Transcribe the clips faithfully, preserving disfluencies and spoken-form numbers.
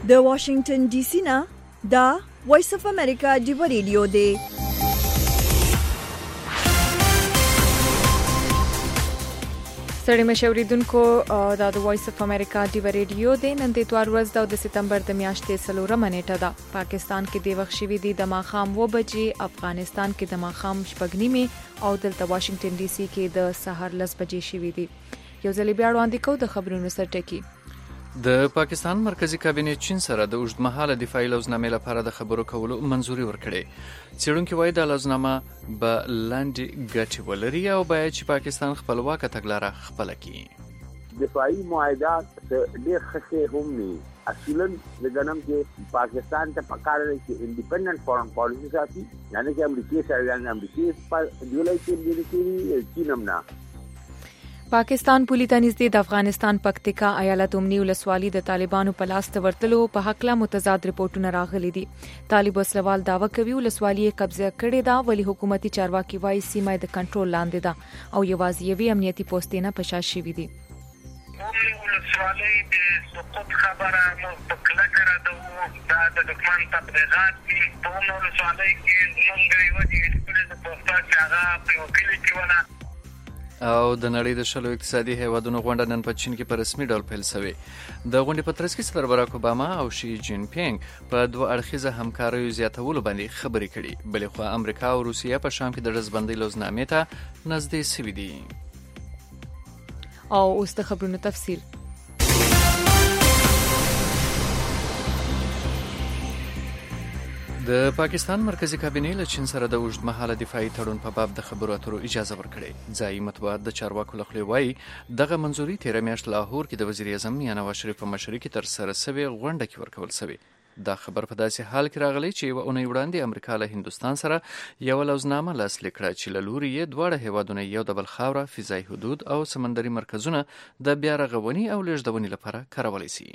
د واشنگټن ډي سي نه دا وایس اف امریکا ډیو ریډیو دی. سړی مشوریدونکو دا د وایس اف امریکا ډیو ریډیو دی. نن د اتوار ورځ د سپتمبر د میاشتې څلورمه نیټه ده. پاکستان کې د وخت شوی دی د ماښام اوه بجې، افغانستان کې د ماښام شپږ نیمې او دلته واشنگټن ډي سي کې د سحر لس بجې شوی دی. یو ځل بیا وړاندې کوو د خبرونو سرټکی. د پاکستان مرکزی کابینه چین سره د اوږدمهاله دفاعي لوزنامې لپاره د خبرو کولو منځوري ورکړې. څېړونکي وایي دا لوزنامه به لاندې ګټې ولري او باید چې پاکستان خپلواکه تګلاره خپله کړي. دفاعي معاهدات ډېر ښه هم نه اصولاً د ګنم چې پاکستان ته پکار دی چې انډیپندنت فارن پالیسی ساتي، یعنی چې امریکای سره یعنی امریکای په دیولای کې د کې چین هم نه. پاکستان پولی ته نږدې د افغانستان پکتیکا ایالت امنی ولسوالي د طالبانو په لاس ته ورتلو په حقله متضاد رپورټونه راغلي دي. طالب وسلوال دعوه کوي ولسوالي قبضه کړې ده، ولی حکومتي چارواکي وايي سیمه د کنټرول لاندې ده او یوازې یوې امنیتي پوسټینه په شا شوې دي. ولسوالي د سقوط خبره مو په کلکه راځو دا د دښمن تبلیغات دي. په ولسوالي کې موږ یو دي د پوسټا چې هغه په وکیل کې ونه او د نړۍ د شلو اقتصادي هیوادونو غونډه نن په چین کې په رسمي ډول پیل شوې. د غونډې په ترڅ کې صدر باراک اوباما او شي جین پینګ په دوه اړخیزه همکاریو زیاتولو باندې خبرې کړي. بلې خوا امریکا او روسیه په شام کې د ډزبندۍ لوزنامې ته نږدې شوي دي. او اوس د خبرونو تفصیل. د پاکستان مرکزی کابینه له چین سره د اوږدمهاله دفاعي تړون په باب د خبرو اترو اجازه ورکړې. ځایي مطبوعات د چارواکو له خولې وایي دغه منځوري تېره میاشت لاهور کې د وزیر اعظم میاں نواز شریف په مشرۍ کې ترسره شوې غونډه کې ورکول شوې. دا خبر په داسې حال کې راغلی چې یوه اونۍ وړاندې امریکا له هندوستان سره یوه لوزنامه لاسلیک کړه چې له لوري یې دواړه هیوادونه یو د بل خاوره، فضایي حدود او سمندري مرکزونه د بیا رغونې او لیږدونې لپاره کارولی شي.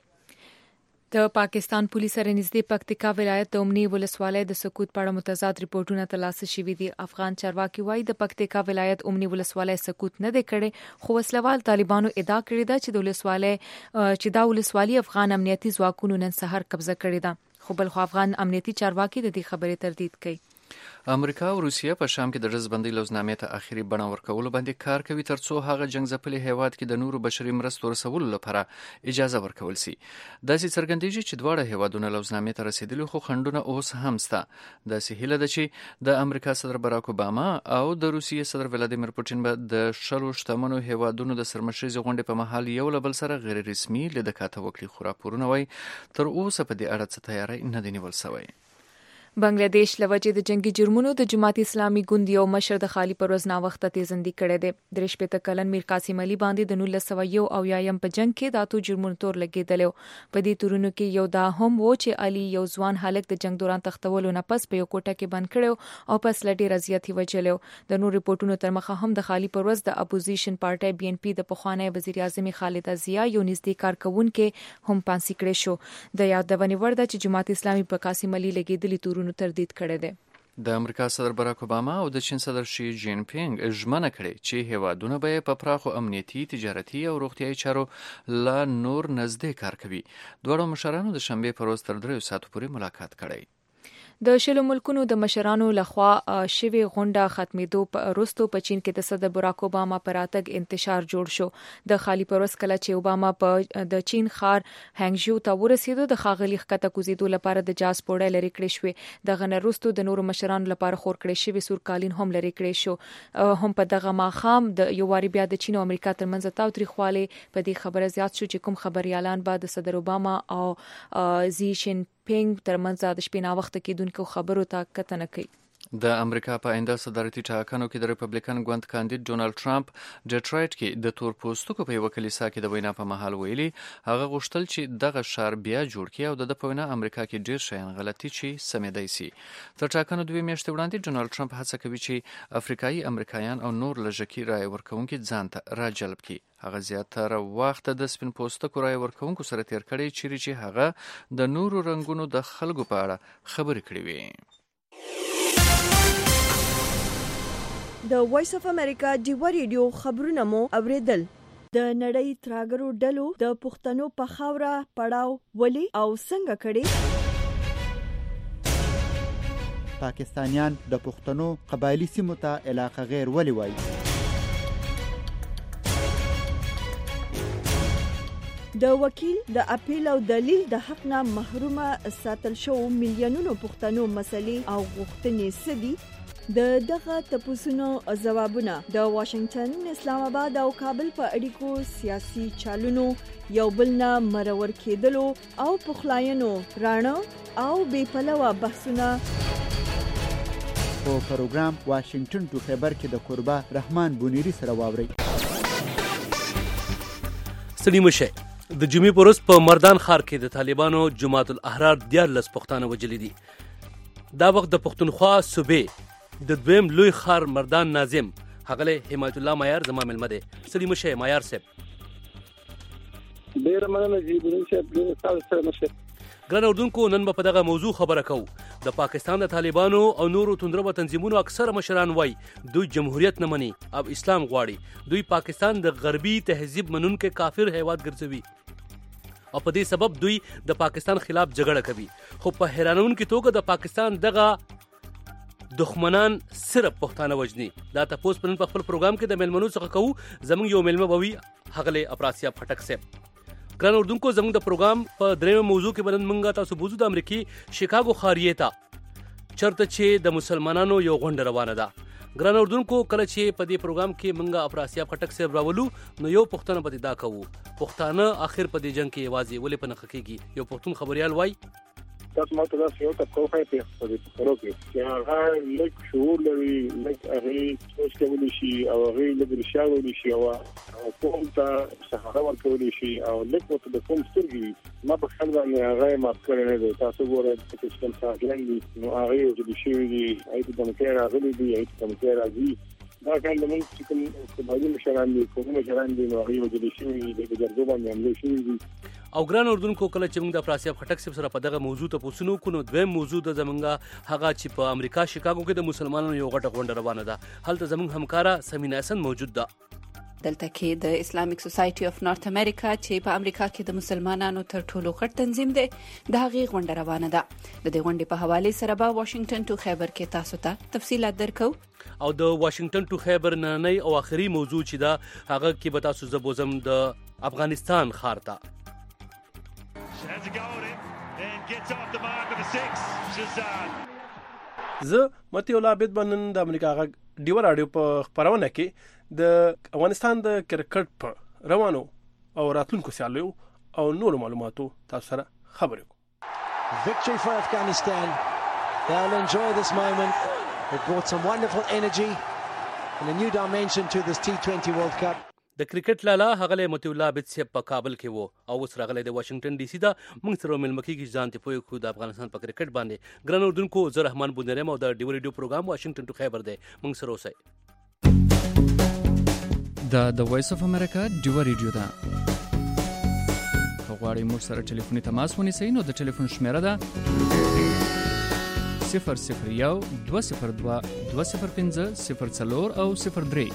د پاکستان پولیس سره نږدې پکتیکا ولایت د امنی ولسوالۍ د سقوط په اړه متضاد رپورټونه ترلاسه شوي دي. افغان چارواکي وایي د پکتیکا ولایت امنی ولسوالۍ سقوط نه دی کړی، خو وسلوال طالبانو ادعا کړې ده چې د ولسوالۍ چې دا ولسوالي افغان امنیتي ځواکونو نن سهار قبضه کړې ده، خو بل خو افغان امنیتي چارواکي د دې خبرې تردید کوي. امریکا او روسیه په شام کې د ډزبندۍ لوزنامې ته آخري بڼه ورکولو باندې کار کوي ترڅو هغه جنگ ځپلي هیواد کې د نورو بشري مرستو رسولو لپاره اجازه ورکول شي. داسې څرګندېږي چې دواړه هیوادونه لوزنامې ته رسیدلي، خو خنډونه اوس هم شته. داسې هیله ده چې د امریکا صدر باراک اوباما او د روسیې صدر ولادیمیر پوټین به د شلو شتمنو هیوادونو د سرمشریزې غونډې په مهال یو له بل سره غیر رسمي لیدکاته وکړي، خو راپورونه وایي تر اوسه په دې اړه څه تیاری نه دی نیول شوی. بنگلاديش لوجه د جنگي جرمونو د جماعت اسلامي ګوند یو مشر د خالي پروز ناوخته تیزندي کړی دی. درې شپېته کلن میر قاسم علي باندې د نولس سوه یو اویایم په جنگ کې د اتو جرمونو تور لګېدلی. په دې تورونو کې یو دا هم و چې علي یو ځوان هلک د جنگ دوران تختولو نه پس په یو کوټه کې بند کړی او پس له ډېره زیات یې وژلی. د نور رپورټونو تر مخه هم د خالي پروز د اپوزیشن پارټۍ بي ان پي د پخوانی وزیر اعظم خالده ضیا یو نږدې کارکونکي هم پانسي کړی شو. د یادونې وړ ده چې جماعت اسلامي په قاسم علي لګېدلي تورونو تردید کړی دی. د امریکا صدر باراک اوباما او د چین صدر شي جین پینګ ژمنه کړې چې هیوادونه به په پراخو امنیتي، تجارتي او روغتیايي چارو لا نور نږدې کار کوي. دواړو مشرانو د شنبې په ورځ تر دریو ساعتو پورې ملاقات کړی. د شلو ملکونو د مشرانو لخوا شوی غونډه ختمېدو وروسته په چین کې د صدر باراک اوباما پر راتګ انتشار جوړ شو. د خالي پروز کله چې اوباما په د چین ښار هانګژو ته ورسېدو د ښاغلي ښکته کوزېدو لپاره د جاز پوړی لرې کړی شوې. دغه نه وروسته د نورو مشرانو لپاره خور کړی شوی سور کالین هم لرې کړی شو. هم په دغه ماښام د یو واري بیا د چین او امریکا ترمنځ تاوتریخوالی په دې خبره زیات شو چې کوم خبريالان به د صدر اوباما او زی شین پینګ ترمنځ د شپې ناوخته کېدونکو خبرو ته کتنه کوي. د امریکا په آینده صدارتي ټاکنو کې د ریپبلیکن ګوند کاندید ډونالد ټرمپ ډیټرایټ کې د تور پوستکو په یوه کلیسا کې د وینا په مهال ویلي هغه غوښتل چې دغه ښار بیا جوړ کړي او د ده په وینا امریکا کې ډېر شیان غلطي چې سمېدی سي. تر ټاکنو دوې میاشتې وړاندې ډونالد ټرمپ هڅه کوي چې افریقایي امریکایان او نور لږکي رایې ورکوونکي ځان ته راجلب کړي. هغه زیاتره وخت د سپین پوستکو رایې ورکوونکو سره تیر کړی چیرې چې هغه د نورو رنګونو د خلکو په اړه خبرې کړې وي. د وایس اف امریکا ډیو ریډیو خبرونه مو اوریدل. د نړۍ تراګرو ډلو د پښتنو په خاوره پړاو ولي او څنګه کړي؟ پاکستانیان د پښتنو قبایلی سیمو ته علاقه غیر ولي وایي؟ د وکیل د اپیل او دلیل د حق نه محرومه ساتل شو میلیونونو پښتنو مسلې او غوښتنې سدي؟ د دغه تپوسونو ځوابونه د واشنگټن، اسلام آباد او کابل په اړیکو سیاسي چالونو یو بل نه مرور کېدلو او پخلاینو رانه او بې پلوه بحثونه په پروګرام واشنگټن ټو خیبر کې د قربا رحمان بونیری سره واوري. ستړي مشه د جمعې په ورځ په مردان ښار کې د طالبانو جماعت الاحرار دیارلس پښتانه وژلي دي. دا وخت د پښتونخوا صوبې د دویم لوی ښار مردان ناظم هغه حمایت الله معیار زما ملمه دی. ستړي مشه معیار صاحب. ډېر مننه جی ګورم صاحب، ډېر تاسو سره مشه. ګران اردوونکو، نن به په دغه موضوع خبره کوو. د پاکستان د طالبانو او نورو توندرو تنظیمونو اکثره مشران وای دوی جمهوریت نه مني او اسلام غواړي. دوی پاکستان د غربي تهذیب منونکو کافر هیواد ګرځوي او په دې سبب دوی د پاکستان خلاف جګړه کوي. خو په حیرانونکو توګه د پاکستان دغه دښمنان صرف پښتانه وژني. دا تاسو په نن په خپل پروګرام کې د ملمنو څخه کوو. زموږ یو ملمه بوي هغه افراسیاب خټک صاحب. ګران اردوونکو، زموږ د پروګرام په درېمه موضوع کې بلند منګه تاسو بوزو د امریکای شیکاګو ښاریې ته چرته چې د مسلمانانو یو غونډه روانه ده. ګران اردوونکو، کله چې په دې پروګرام کې منګه افراسیاب خټک صاحب راولو نو یو پښتنه پدې دا کوو پښتانه اخر په دې جنگ کې یوازې ولې په نخ کېږي. یو پښتون خبريال وای تاسو ماته دا یو تاسو خو په دې پروګرام کې چې هغه لیک شعور لري، لیک هغه څه کولی شي او هغه لږ رښاولي شي او کوم ته څه ورکولی شي او لیک ته د کوم سترګي ما په خپل باندې هغه ما کړی نه دی. تاسو ګورئ چې څنګه څنګه نو هغه یو د شي دی ایت د مکه راغلي دی ایت د مکه راځي دا کله موږ چې کوم باندې مشران دي کوم مشران دي نو هغه یو د شي دی د جرګو باندې عمل شي دی. او ګران اردوونکو، کله چې موږ د افراسیاب خټک سره په دغه موضوع ته پوښتنه وکړو، دویم موضوع د زمونږه هغه چې په امریکا شیکاګو کې د مسلمانانو یو غټه غونډه روانه ده. هلته زمونږ همکارا سمینا حسن موجود ده. دلته کې د اسلامیک سوسایټي اف نارث امریکا چې په امریکا کې د مسلمانانو تر ټولو غټ تنظیم دی د هغې غونډه روانه ده. د دې غونډې په حواله سره به واشنگټن ټو خیبر کې تاسو ته تفصيلات درکو. او د واشنگټن ټو خیبر نننۍ او آخري موضوع چې دا هغه کې به تاسو زبوزم د افغانستان ښار ته. زه متي الله عبد بنن د امریکا غ ډیو رادیو په خبرونه کې د افغانستان د کرکټ په روانو او راتلونکو سیالیو او نور معلوماتو تاسو سره خبرې کوم. Victory for Afghanistan. They'll enjoy this moment. It brought some wonderful energy and a new dimension to this T twenty World Cup. د کرکټ لالا هغه متي الله عبد صاحب په کابل کې وو او اوس راغلی د واشنگټن ډي سي دا موږ سره ملمکي کې ځان ته پوي خو د افغانستان په کرکټ باندې. ګران اردوونکو، زه رحمان بونرم او د ډیو ریډیو پروګرام واشنگټن ټو خیبر دی. موږ سره اوسئ. دا د وایس اف امریکا ډیو ریډیو ده. غواړئ موږ سره ټلیفوني تماس ونیسئ نو د ټلیفون شمیره ده صفر صفر یو دوه صفر دوه دوه صفر پنځه صفر څلور او صفر درې.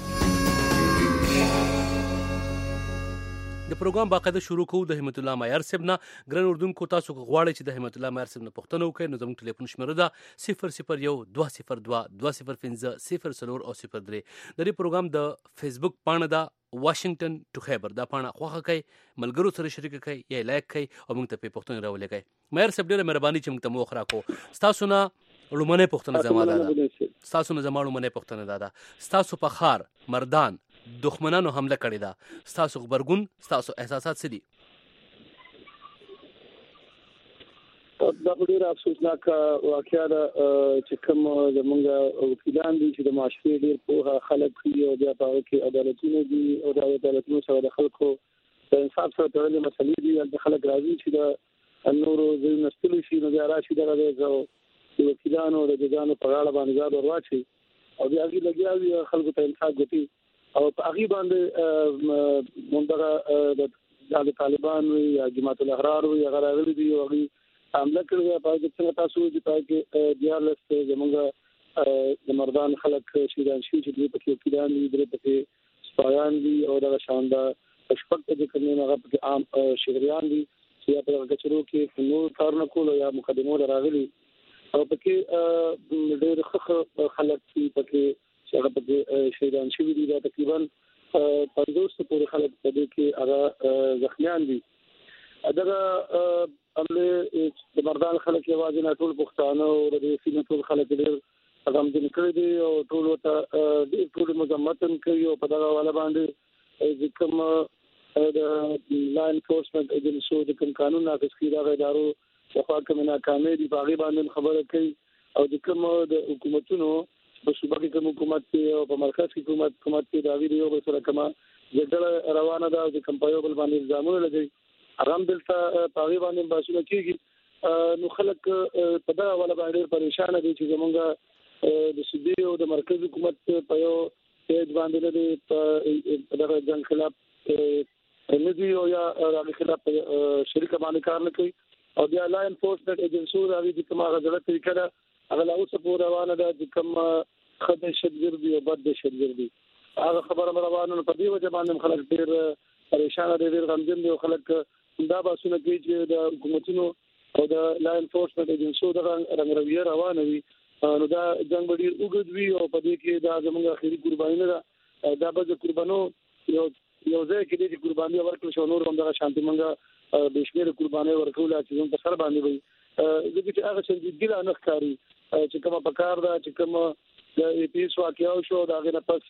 د پروګرام باقاعده شروع کوو د حمایت الله معیار صاحب نه. ګران اردوونکو، تاسو غواړئ چې د حمایت الله معیار صاحب نه پوښتنه وکړئ نو زموږ ټلیفون شمیره ده صفر صفر یو دوه صفر دوه دوه صفر پنځه صفر څلور او صفر درې. د دې پروګرام د فیسبوک پاڼه ده واشنگټن ټو خیبر. دا پاڼه خوښه کړئ، ملګرو سره شریک کړئ یا لایک کړئ او موږ ته په پوښتنه راولېږئ. معیار صاحب ډېره مهرباني چې موږ ته موخ راکو. تاسو نه لومړنۍ پوښتنه زما ده تاسو نه زما لومړنۍ پوښتنه ده تاسو په ښار مردان دښمنانو حمله کړې ده، تاسو خبرګون تاسو احساسات څه دي؟ دا ډېر افسوسناک واقعیا ده چې کوم زمونږ وکیلان دي چې د معاشرې ډېر پوهه خلک دي او بیا په هغه کې عدالتونه دي او د عدالتونو سره د خلکو د انصاف سره تړلې مسلې دي. هلته خلک راځي چې د نورو ځایونو ستړي شي نو بیا راشي دغه د وکیلانو د ججانو په غاړه باندې ځاد ور واچي او بیا هغې لګیا وي خلکو ته انصاف ګټي او په هغې باندې مونږ دغه د طالبان وي یا جماعت الاحرار وي هغه راغلي دي او هغې حمله کړې ده. په هغې څنګه تاسو وایي چې په هغې کې دیارلس زمونږ د مردان خلک شهیدان شوي چې درې پکې وکیلان دي، درې پکې سپایان دي او دغه شان د شپږ د کومه هغه په عام شهريان دي چې په کچرو کې نور کارونه کول یا مقدمو راغلي او پکې ډېر ښه خلک پکې چې هغه پکې شهیدان شوي دي دا تقریبا پنځوس پورې خلک په دې کې هغه زخمیان دي دا عمله د مردان خلک یوازې نه ټول پښتانه او د سیمې ټول خلک ډېر هغه د کړی دي او ټول ته د ټول مزمتن کوي او په دا والا باندې ځکه د لاین انفورسمنت ایجنسي د کوم قانون نافذ کیدغه ادارو په خوا کې ناکامي دي باغی باندې خبره کوي او د کوم د حکومتونو په صوبه کې کوم حکومت او په مرکز کې حکومت حکومت کې دا ویډیو به سره کما جګړه روانه ده د کمپایو بل باندې الزامونه لګي آرام دلته باغی باندې باسونه کیږي نو خلک په دا ولا باندې پریشان دي چې زمونږ د صوبې او د مرکز حکومت په یو پیج باندې د دغه جنگ خلاف ندی او یا د خلاف شریک باندې کار نه کوي او بیا لا انفورسمنت ایجنسي راوي د کومه غلطه طریقه ده هغه لا اوس په روانه ده چې کوم خدای شدګر دی او بد شدګر دی هغه خبره روانه په دې وجه باندې خلک ډېر پریشان دي ډېر غمجن دي او خلک دا باسونه کوي چې د حکومتونو او د لا انفورسمنت ایجنسي د رنګ رویه روانه وي نو دا جنگ ډېر اوږد وي او په دې کې دا زموږ اخیری قرباني نه ده دا به قربانو یو یو ځای کې د قرباني ورکړل شو نور هم د شانتي منګه د شمیر قرباني ورکول چې زموږ په سر باندې وي چې هغه څنګه ګیله نه ښکاري چې کومه پکار ده چې کومه د ای پی اس واقعیا شو دا غنه پس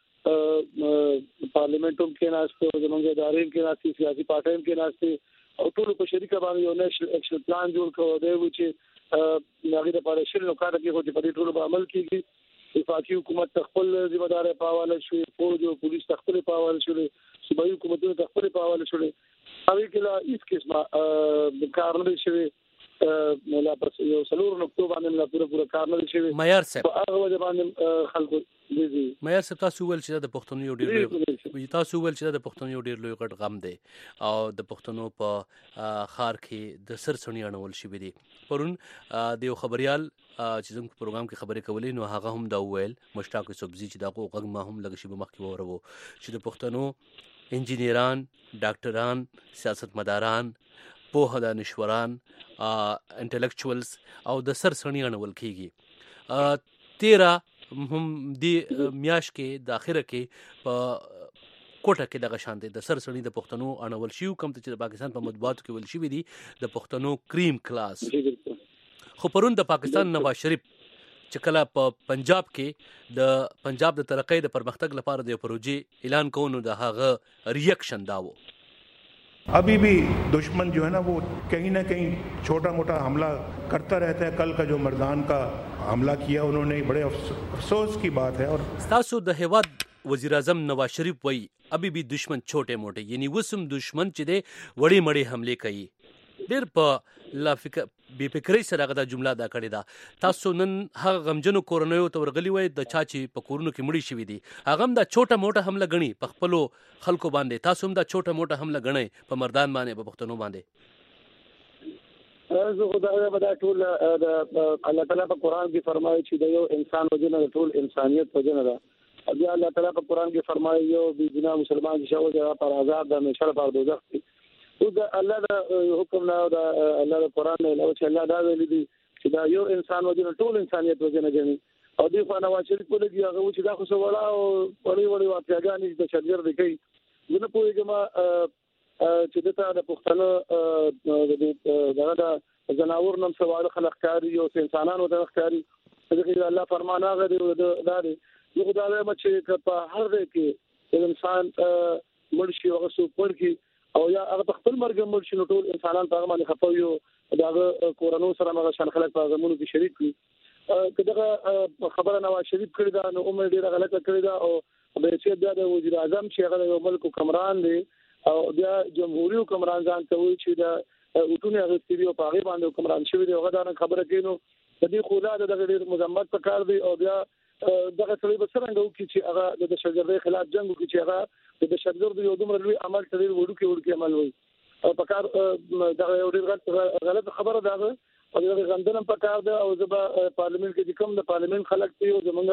پارلیمنټوم کې ناشته زموږ ادارې کې ناشته سیاسي پارټیو کې ناشته او ټول په شریکه باندې یو نېشنل اکشن پلان جوړ کړو دی چې هغه د پاره شل نو کار کې هو چې په دې ټول په عمل کېږي وفاقي حکومت تخپل ذمہ دار پاواله شو فوج او پولیس تخپل پاواله شو صوبایي حکومتونه تخپل پاواله شو هغه کله هیڅ قسمه د کار نه شوی مولا پر یو سلور نقطو باندې لا پوره پوره کار نه شوی معیار صاحب هغه وجه باندې خلکو دي دي معیار صاحب تاسو ول چې د پښتون یو ډیر لوی تاسو ول چې د پښتون یو ډیر لوی غټ غم دی او د پښتنو په خار کې د سرسړی اړول شي دي پرون د یو خبريال چې زموږ پروګرام کې خبرې کولې نو هغه هم دا ویل مشتاق سبزی چې دا غوغ ما هم لګ شي به مخ کې ورو چې د پښتنو انجینران ډاکټران سیاستمداران په دانشوران انټلیکچوالز او د سرسړی اړول کیږي تیرا هم د میاش کې د اخره کې په کوټه کې دغه شان دي د سرسړی د پښتنو اړول شي کوم چې د پاکستان په مطبوعاتو کې ول شي دي د پښتنو کریم کلاس خو پرون د پاکستان نواز شریف چې کله په پنجاب کې د پنجاب د ترقۍ د پرمختګ لپاره د پروژې اعلان کوونو د هغه ریاکشن داو अभी भी दुश्मन जो है ना वो कहीं ना कहीं छोटा मोटा हमला करता रहता है कल का जो मर्दान का हमला किया उन्होंने बड़े अफसोस की बात है और तासु द हेवाद वजीर आजम नवाज शरीफ वही अभी भी दुश्मन छोटे मोटे यानी वसम दुश्मन چې دې وړي مړي حمله کوي ډېر په لا فکر بي فکرې سره غدا جمله دا کړې ده تاسو نن هغه غمجنو کورونیو ته ورغلی وای د چا چې په کورونو کې مړی شوی دي هغه هم دا چوټه موټه حمله غني په خپل خلکو باندې تاسو هم دا چوټه موټه حمله غنئ په مردان باندې په پښتنو باندې زه خدای به دا ټول الله تعالی په قران کې فرمایي چې د یو انسان وجنه ټول انسانيت وجنه ده بیا الله تعالی په قران کې فرمایي یو بي ګناه مسلمان چې شاو پر عذاب د مشر پر دوزخ او دا الله دا حکم نه دا الله د قران نه او چې الله دا ویل دي چې دا یو انسان وجنه ټول انسانيت وجنه کوي او دی خو نواز شریف په لګي هغه چې دا خو څه وړا او وړي وړي واقعګانې د شګر دی کوي زه په یوه چې دته د پښتنو دا د زناور نن سوال خلق کاری او انسانانو د خاري دغه الله فرمانه غوړي دا دی یو خدای مې چې په هر ځای کې انسان مرشي او سو پر کې او یا هغه خپل مرګ مرشي نو ټول انسانان په باندې خپوي دا کورونو سره هغه شان خلک په زمونو کې شریک وي کله خبره نواز شریف کړی دا نو عمر ډیره غلطه کړی دا او به چې دا د وزیر اعظم چې هغه یو ملک حکمران دی او بیا جمهوریت حکمران ځان ته وایي چې دا اوټونه غوښتي او په هغه باندې حکمران شوی دی هغه دا خبره کینو د دې خدا د ډېر مذمت پکار دی او بیا دغه سړي به څنګه وکړي چې هغه د شجرې خلاف جنگ وکړي چې هغه د شجر د یو دومره لوی عمل تدیر وړو کې وړو کې عمل وي او پکار دا یو ډېر غلط خبره ده او دغه غندنه پکار ده او زبا پارلیمنت کې کوم د پارلیمنت خلک ته یو زمونږ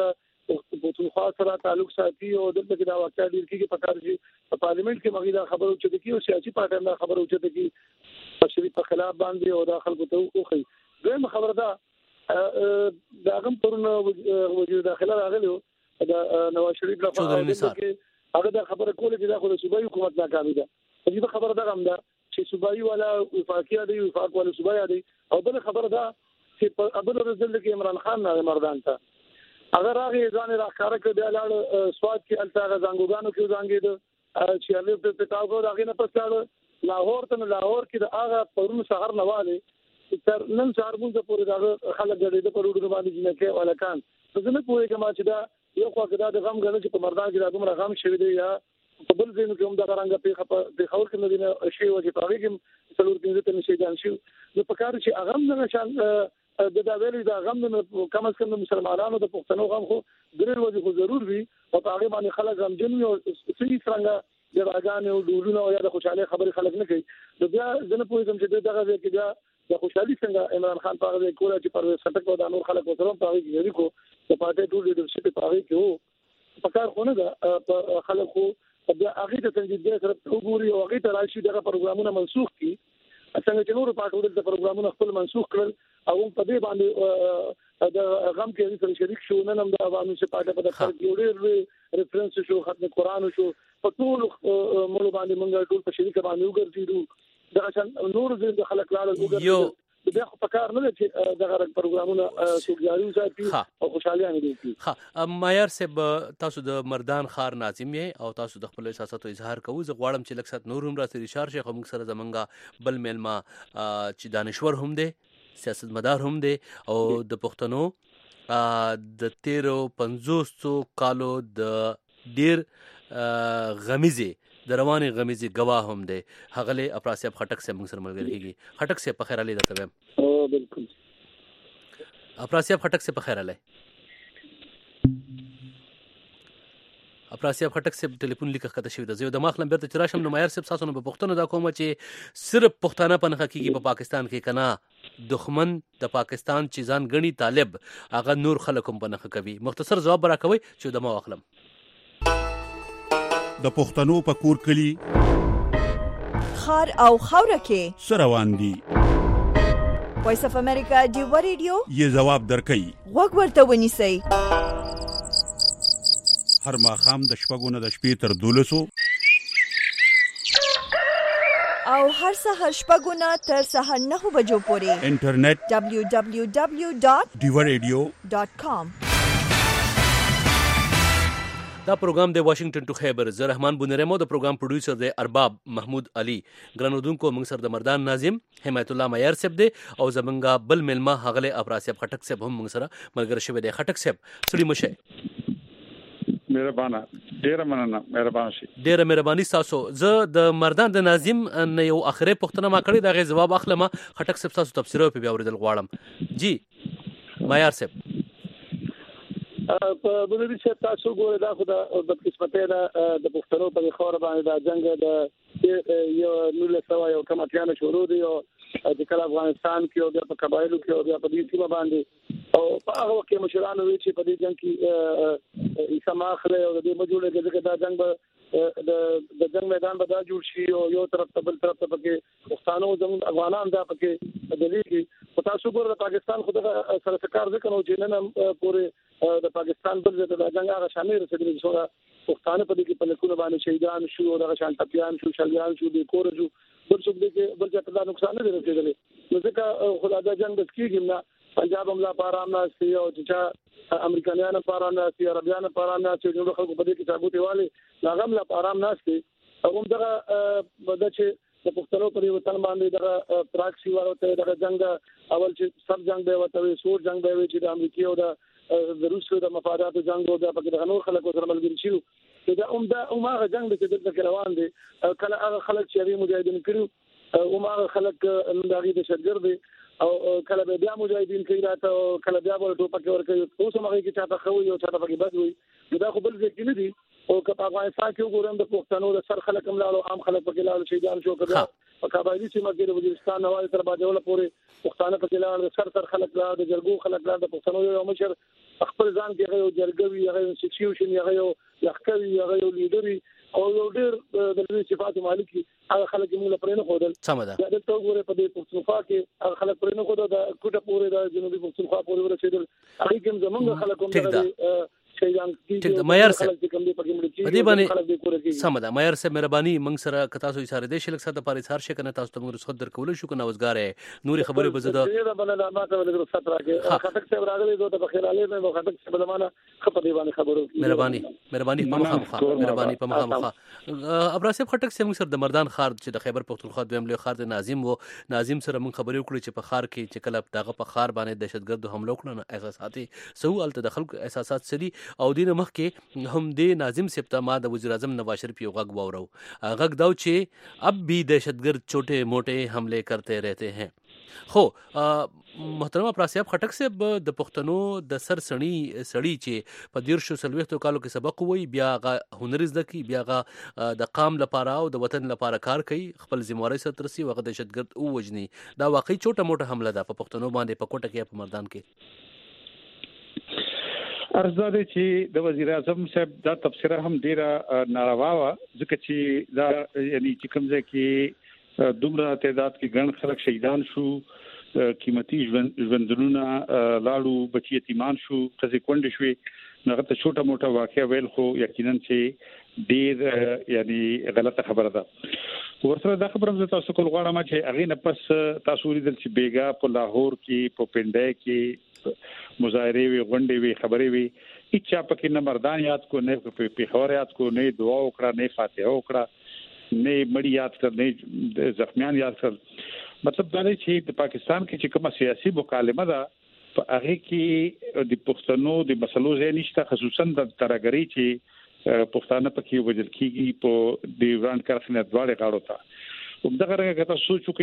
پښتونخوا سره تعلق ساتي او دلته کې دا واقعیا ډیر کېږي په کار چې په پارلیمنت کې مغیدا خبرو چې د کیو سیاسي پارټیانو دا خبرو چې د کی په شریف په خلاف باندې او دا خلکو ته وخی دغه خبره ده دا هم پرونه وزیر داخله راغلی دا نواز شریف له خوا هغه دا خبره کوله چې دا خو د صوبایي حکومت ناکامي ده دغه خبره ده هم ده چې صوبایي ولا وفاقي دی وفاق ولا صوبایي دی او بل خبره ده چې په ابل رزل کې عمران خان نه مردان ته اگر هغه ځان راخاره کړ د لاړ سواد کې الټا غزانګوګانو کې ځانګید چې هغه په پټاو دا غینه پساړ لاهور ته لاهور کې دا هغه پرون سحر نواله تر نن سحر مونږ پورې دا خلک غړي د پرودو باندې جنہ کې ولکان ځنه پوهه کما چې دا یو خو کدا د غم غنه چې په مردان کې دا کومه غم شوی دی یا په بل ځای کې هم دا رنګ په په خبر کې مدینه شی او چې پاره کې څلور پنځه ته نشي ځان شي نو په کار چې اغم نه شان د دا ویلي دا غم نه کم از کم مسلمانانو د پښتنو غم خو ډېر وځي خو ضرور وي او هغه باندې خلک غم جن او سړي څنګه د راګان او ډولونو او یا د خوشاله خبرې خلک نه کوي نو بیا ځنه پوهې کوم چې دغه ځای کې بیا د خوشحالي څنګه عمران خان په هغه کوله چې پر سټک او د نور خلک وسره په هغه کې کو د پارټي ټول لیډرشپ په هغه کې وو په کار خونه ده په خلکو بیا هغه ته څنګه د سره وګوري او هغه ته راشي دغه پروګرامونه منسوخ کی څنګه چې نور پارټو د پروګرامونه خپل منسوخ کړل او په دې باندې د غم کې سره شریک شو نن هم د عوامي سپاټه په دغه کې ډېر ریفرنس شو ختم قرآن شو په ټول مول باندې مونږ ټول په شریک باندې وګرځیدو دا چې نور د خلک لاله وګرځي دا په کار نه چې دغه پروګرامونه سوګیاري ساتي او خوشاله نه دي ها معیار صاحب تاسو د مردان خار ناظم یې او تاسو د خپل احساساتو اظهار کوو زه غواړم چې لکه نور هم را سره اشاره شي موږ سره زمونږه بل میلما چې دانشور هم دی سیاستمدار هم دی او د پښتنو د تیرو پنځوسو کالو د ډیر غمیزه د رواني غمیزي گواه هم دی هغه افراسیاب خټک سے موږ سره ملګری کیږي خټک سے په خیر علي درته او بالکل افراسیاب خټک سے په خیر علي افراسیاب خټک سے ټلیفون لیکه کته شوی د زیو د مخلم برته چراشم نو مایر صاحب تاسو نو په پښتون دا کوم چې صرف پښتانه په نخ کیږي په پاکستان کې کنا دښمن د پاکستان چې ځان غني طالب هغه نور خلکم په نخ کوي مختصر جواب راکوي چې د ما واخلم د پښتنو په کور کلی خار او خاوره کې سروان دي وایس اف امریکا دی ریډیو یې جواب درکې وګ ورته ونیسئ هر ماښام د شپږو نه د شپې تر دولسو او هر سهار شپږو نه تر سهار نهو بجو پورې انټرنیټ دبلیو دبلیو دبلیو ډاٹ ډیو ریډیو ډاٹ کام دا پروګرام د واشنگټن ټو خیبر زه رحمان بونرمو د پروګرام پروډوسر دی ارباب محمود علي ګرانودونکو موږ سره د مردان ناظم حمایت الله معیار صاحب دی او زمونږه بل ملما هغله افراسیاب خټک صاحب هم موږ سره ملګری شوی دی خټک صاحب سړي مشه مهربانه ډیره مننه مهربانه شي ډیره مهرباني تاسو زه د مردان د ناظم نه یو اخره پښتنه ما کړی دا غي جواب اخلم خټک صاحب تاسو تفسیر په بیا اوریدل غواړم جی معیار صاحب په بلوري چې تاسو ګورئ دا خو د بدقسمتۍ د پښتنو په خور باندې د جنگ د یو نول سوا یو کماتیانه شروع دی او د کله افغانستان کې او د قبایلو کې او د دې سیمه باندې او په هغه وخت کې مشرانو وی چې په دې جنگ کې ایسما اخره او د مجوړه کې دا جنگ د د جنگ میدان به دا جوړ شي او یو طرف ته بل طرف ته پکې پښتنو زموږ افغانان دا پکې دلیږي په تاسو ګورئ پاکستان خو د سره کار وکړو چې نن پورې د پاکستان بل ځای د جنگ هغه شامل رسېدلی چې پښتانه په دې کې په لکونه باندې شهیدان شو او د شان ټپيان شو شلیان شو د کور شو بل څه دې کې بل ځای ته نقصان نه رسېدلی نو ځکه خدای د جنگ د کېږي نه پنجاب هم لا پارام نه سي او چې امریکایان پارام نه سي عربيان پارام نه سي نو خلکو په دې کې ثابت والی هغه لا پارام نه سي هم دغه بده چې د پښتنو په وطن باندې دغه پراکسي ورته دغه جنگ اول چې سب جنگ به وته سور جنگ به چې د امریکای او د روسو د مفادات جنگ او د پکې نور خلکو سره ملګری شي دا هم دا هم هغه جنگ چې د روان دي کله هغه خلک چې مجاهدین کړو او هغه خلک دغه د شرګر او کله بیا مجاهدین کوي راته کله بیا ول ټوپک ورکوي اوس هغه کې چاته خو یو چاته پکې بد وي دا خو بل ځکه نه دي او که په افغانستان کې وګورم د پښتنو د سر خلک هم لاړو عام خلک پکې لاړو شهیدان شو کړه په قبایلی سیمه کې د وزیرستان هوایي تر باندې ولا پورې پښتانه پکې لاړو سر سر خلک لاړو د جرګو خلک لاړو د پښتنو یو مشر خپل ځان کې یو جرګوي هغه انسټیټیوشن هغه یو لخکوي هغه یو لیډري او یو ډېر د دې صفات مالک هغه خلک موږ لپاره نه خودل سم ده دا ته وګوره په دې پښتونخوا کې هغه خلک پرې نه خودل دا کوټه پورې د جنوبي پښتونخوا پورې ورسېدل هغه کوم زمونږ خلک هم ټیک ده معیار صاحب په دې باندې سم ده معیار صاحب مهرباني موږ سره کتا سو اشاره دي شلک ساده پاره ثار شي کنه تاسو ته موږ رسخت درکول شو کنه وزګار نوري خبره بزده دا بل ما ته ولګرو ستر راګه خټک صاحب راغلي دوه په خیراله مې خټک صاحب زمانہ خپل دی باندې خبرو مهرباني مهرباني په مخه مخه مهرباني په مخه مخه ابراهيم صاحب خټک صاحب سره د مردان خار چې د خیبر پختونخوا دویم لوی خار د ناظم وو ناظم سره موږ خبرې وکړو چې په خار کې چې کله دغه په خار باندې دهشتګرد حمله وکړه احساساتي سو ال د خلکو احساسات سړي او دین مخ کې हम दे नाजिम सिप्तमा द वज़ीर आज़म नवाज शरीफ यो गग वावरो गग दाव छे अब भी दहशतगर्द छोटे मोटे हमले करते रहते हैं खो محترم افراسیاب خټک صاحب د پښتنو د سر سړی سړی چې په دیر شو سلويختو کالو کې سبق وای بیا غ هنر زده کی بیا غ د قام لپاره او د وطن لپاره کار کوي خپل ذمہواری سره ترسي وغه دهشتګرد او وجني دا واقعي چوټه موټه حمله ده په پښتنو باندې په کوټه کې په مردان کې ارزاده چې د وزیر اعظم صاحب دا تفسیر هم ډیره ناروا و ځکه چې دا یعنی چې کوم ځای کې دومره تعداد کې ګڼ خلک شهیدان شو قیمتي ژوندونه لاړو بچی یتیمان شو قضې کونډې شوې هغه ته چھوټه موټه واقعیا ویل خو یقینا چې ډیر یعنی غلطه خبره ده ورسره دا خبره زه تاسو کول غواړم چې هغه نه پس تاسو لیدل چې بیګا په لاهور کې په پنډای کې مظاهره وی غونډې وی خبرې وی اچھا پکې نه مردان یاد کو نه په پیښور یاد کو نه دعا وکړه نه فاتحه وکړه نه مړی یاد کړ نه زخمیان یاد کړ مطلب دا دی چې د پاکستان کې چې کومه سیاسي مکالمه ده په هغه کې د پښتنو د مسلو ځای نشته خصوصا د ترګری چې پښتانه پکې وجل کیږي په دیوان کارخانه دواړه غاړو ته همدغه رنګه کته سوچو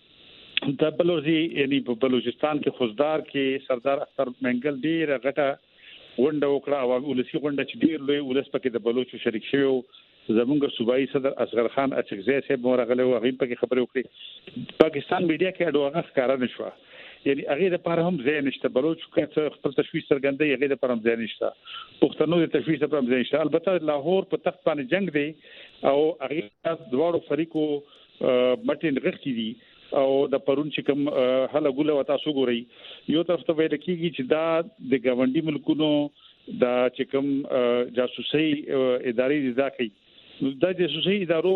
کې د بلوزي یعنی په بلوچستان کې خوزدار کې سردار اختر منګل ډیر غټه غونډه وکړه او ولسی غونډه چې ډیر لوی ولس پکې د بلوچو شریک شوی زمونږ صوبایي صدر اصغر خان اچکزی صاحب مورغله او غیم پکې خبرې وکړي پاکستان میډیا کې اډوغه ښکارا نشو یعنی هغه لپاره هم ځای نشته بلوچ کې خپل تشویش سرګندې هغه لپاره هم ځای نشته پښتنو د تشویش لپاره هم ځای نشته البته لاهور په تخت باندې جنگ دی او هغه دواړو فریقو مټین غختي دي او د پرون چې کوم هله ګوله وتا سو ګوري یو طرف ته ویل کیږي چې دا د ګاونډي ملکونو دا چې کوم جاسوسي ادارې دي دا کوي د جاسوسي ادارو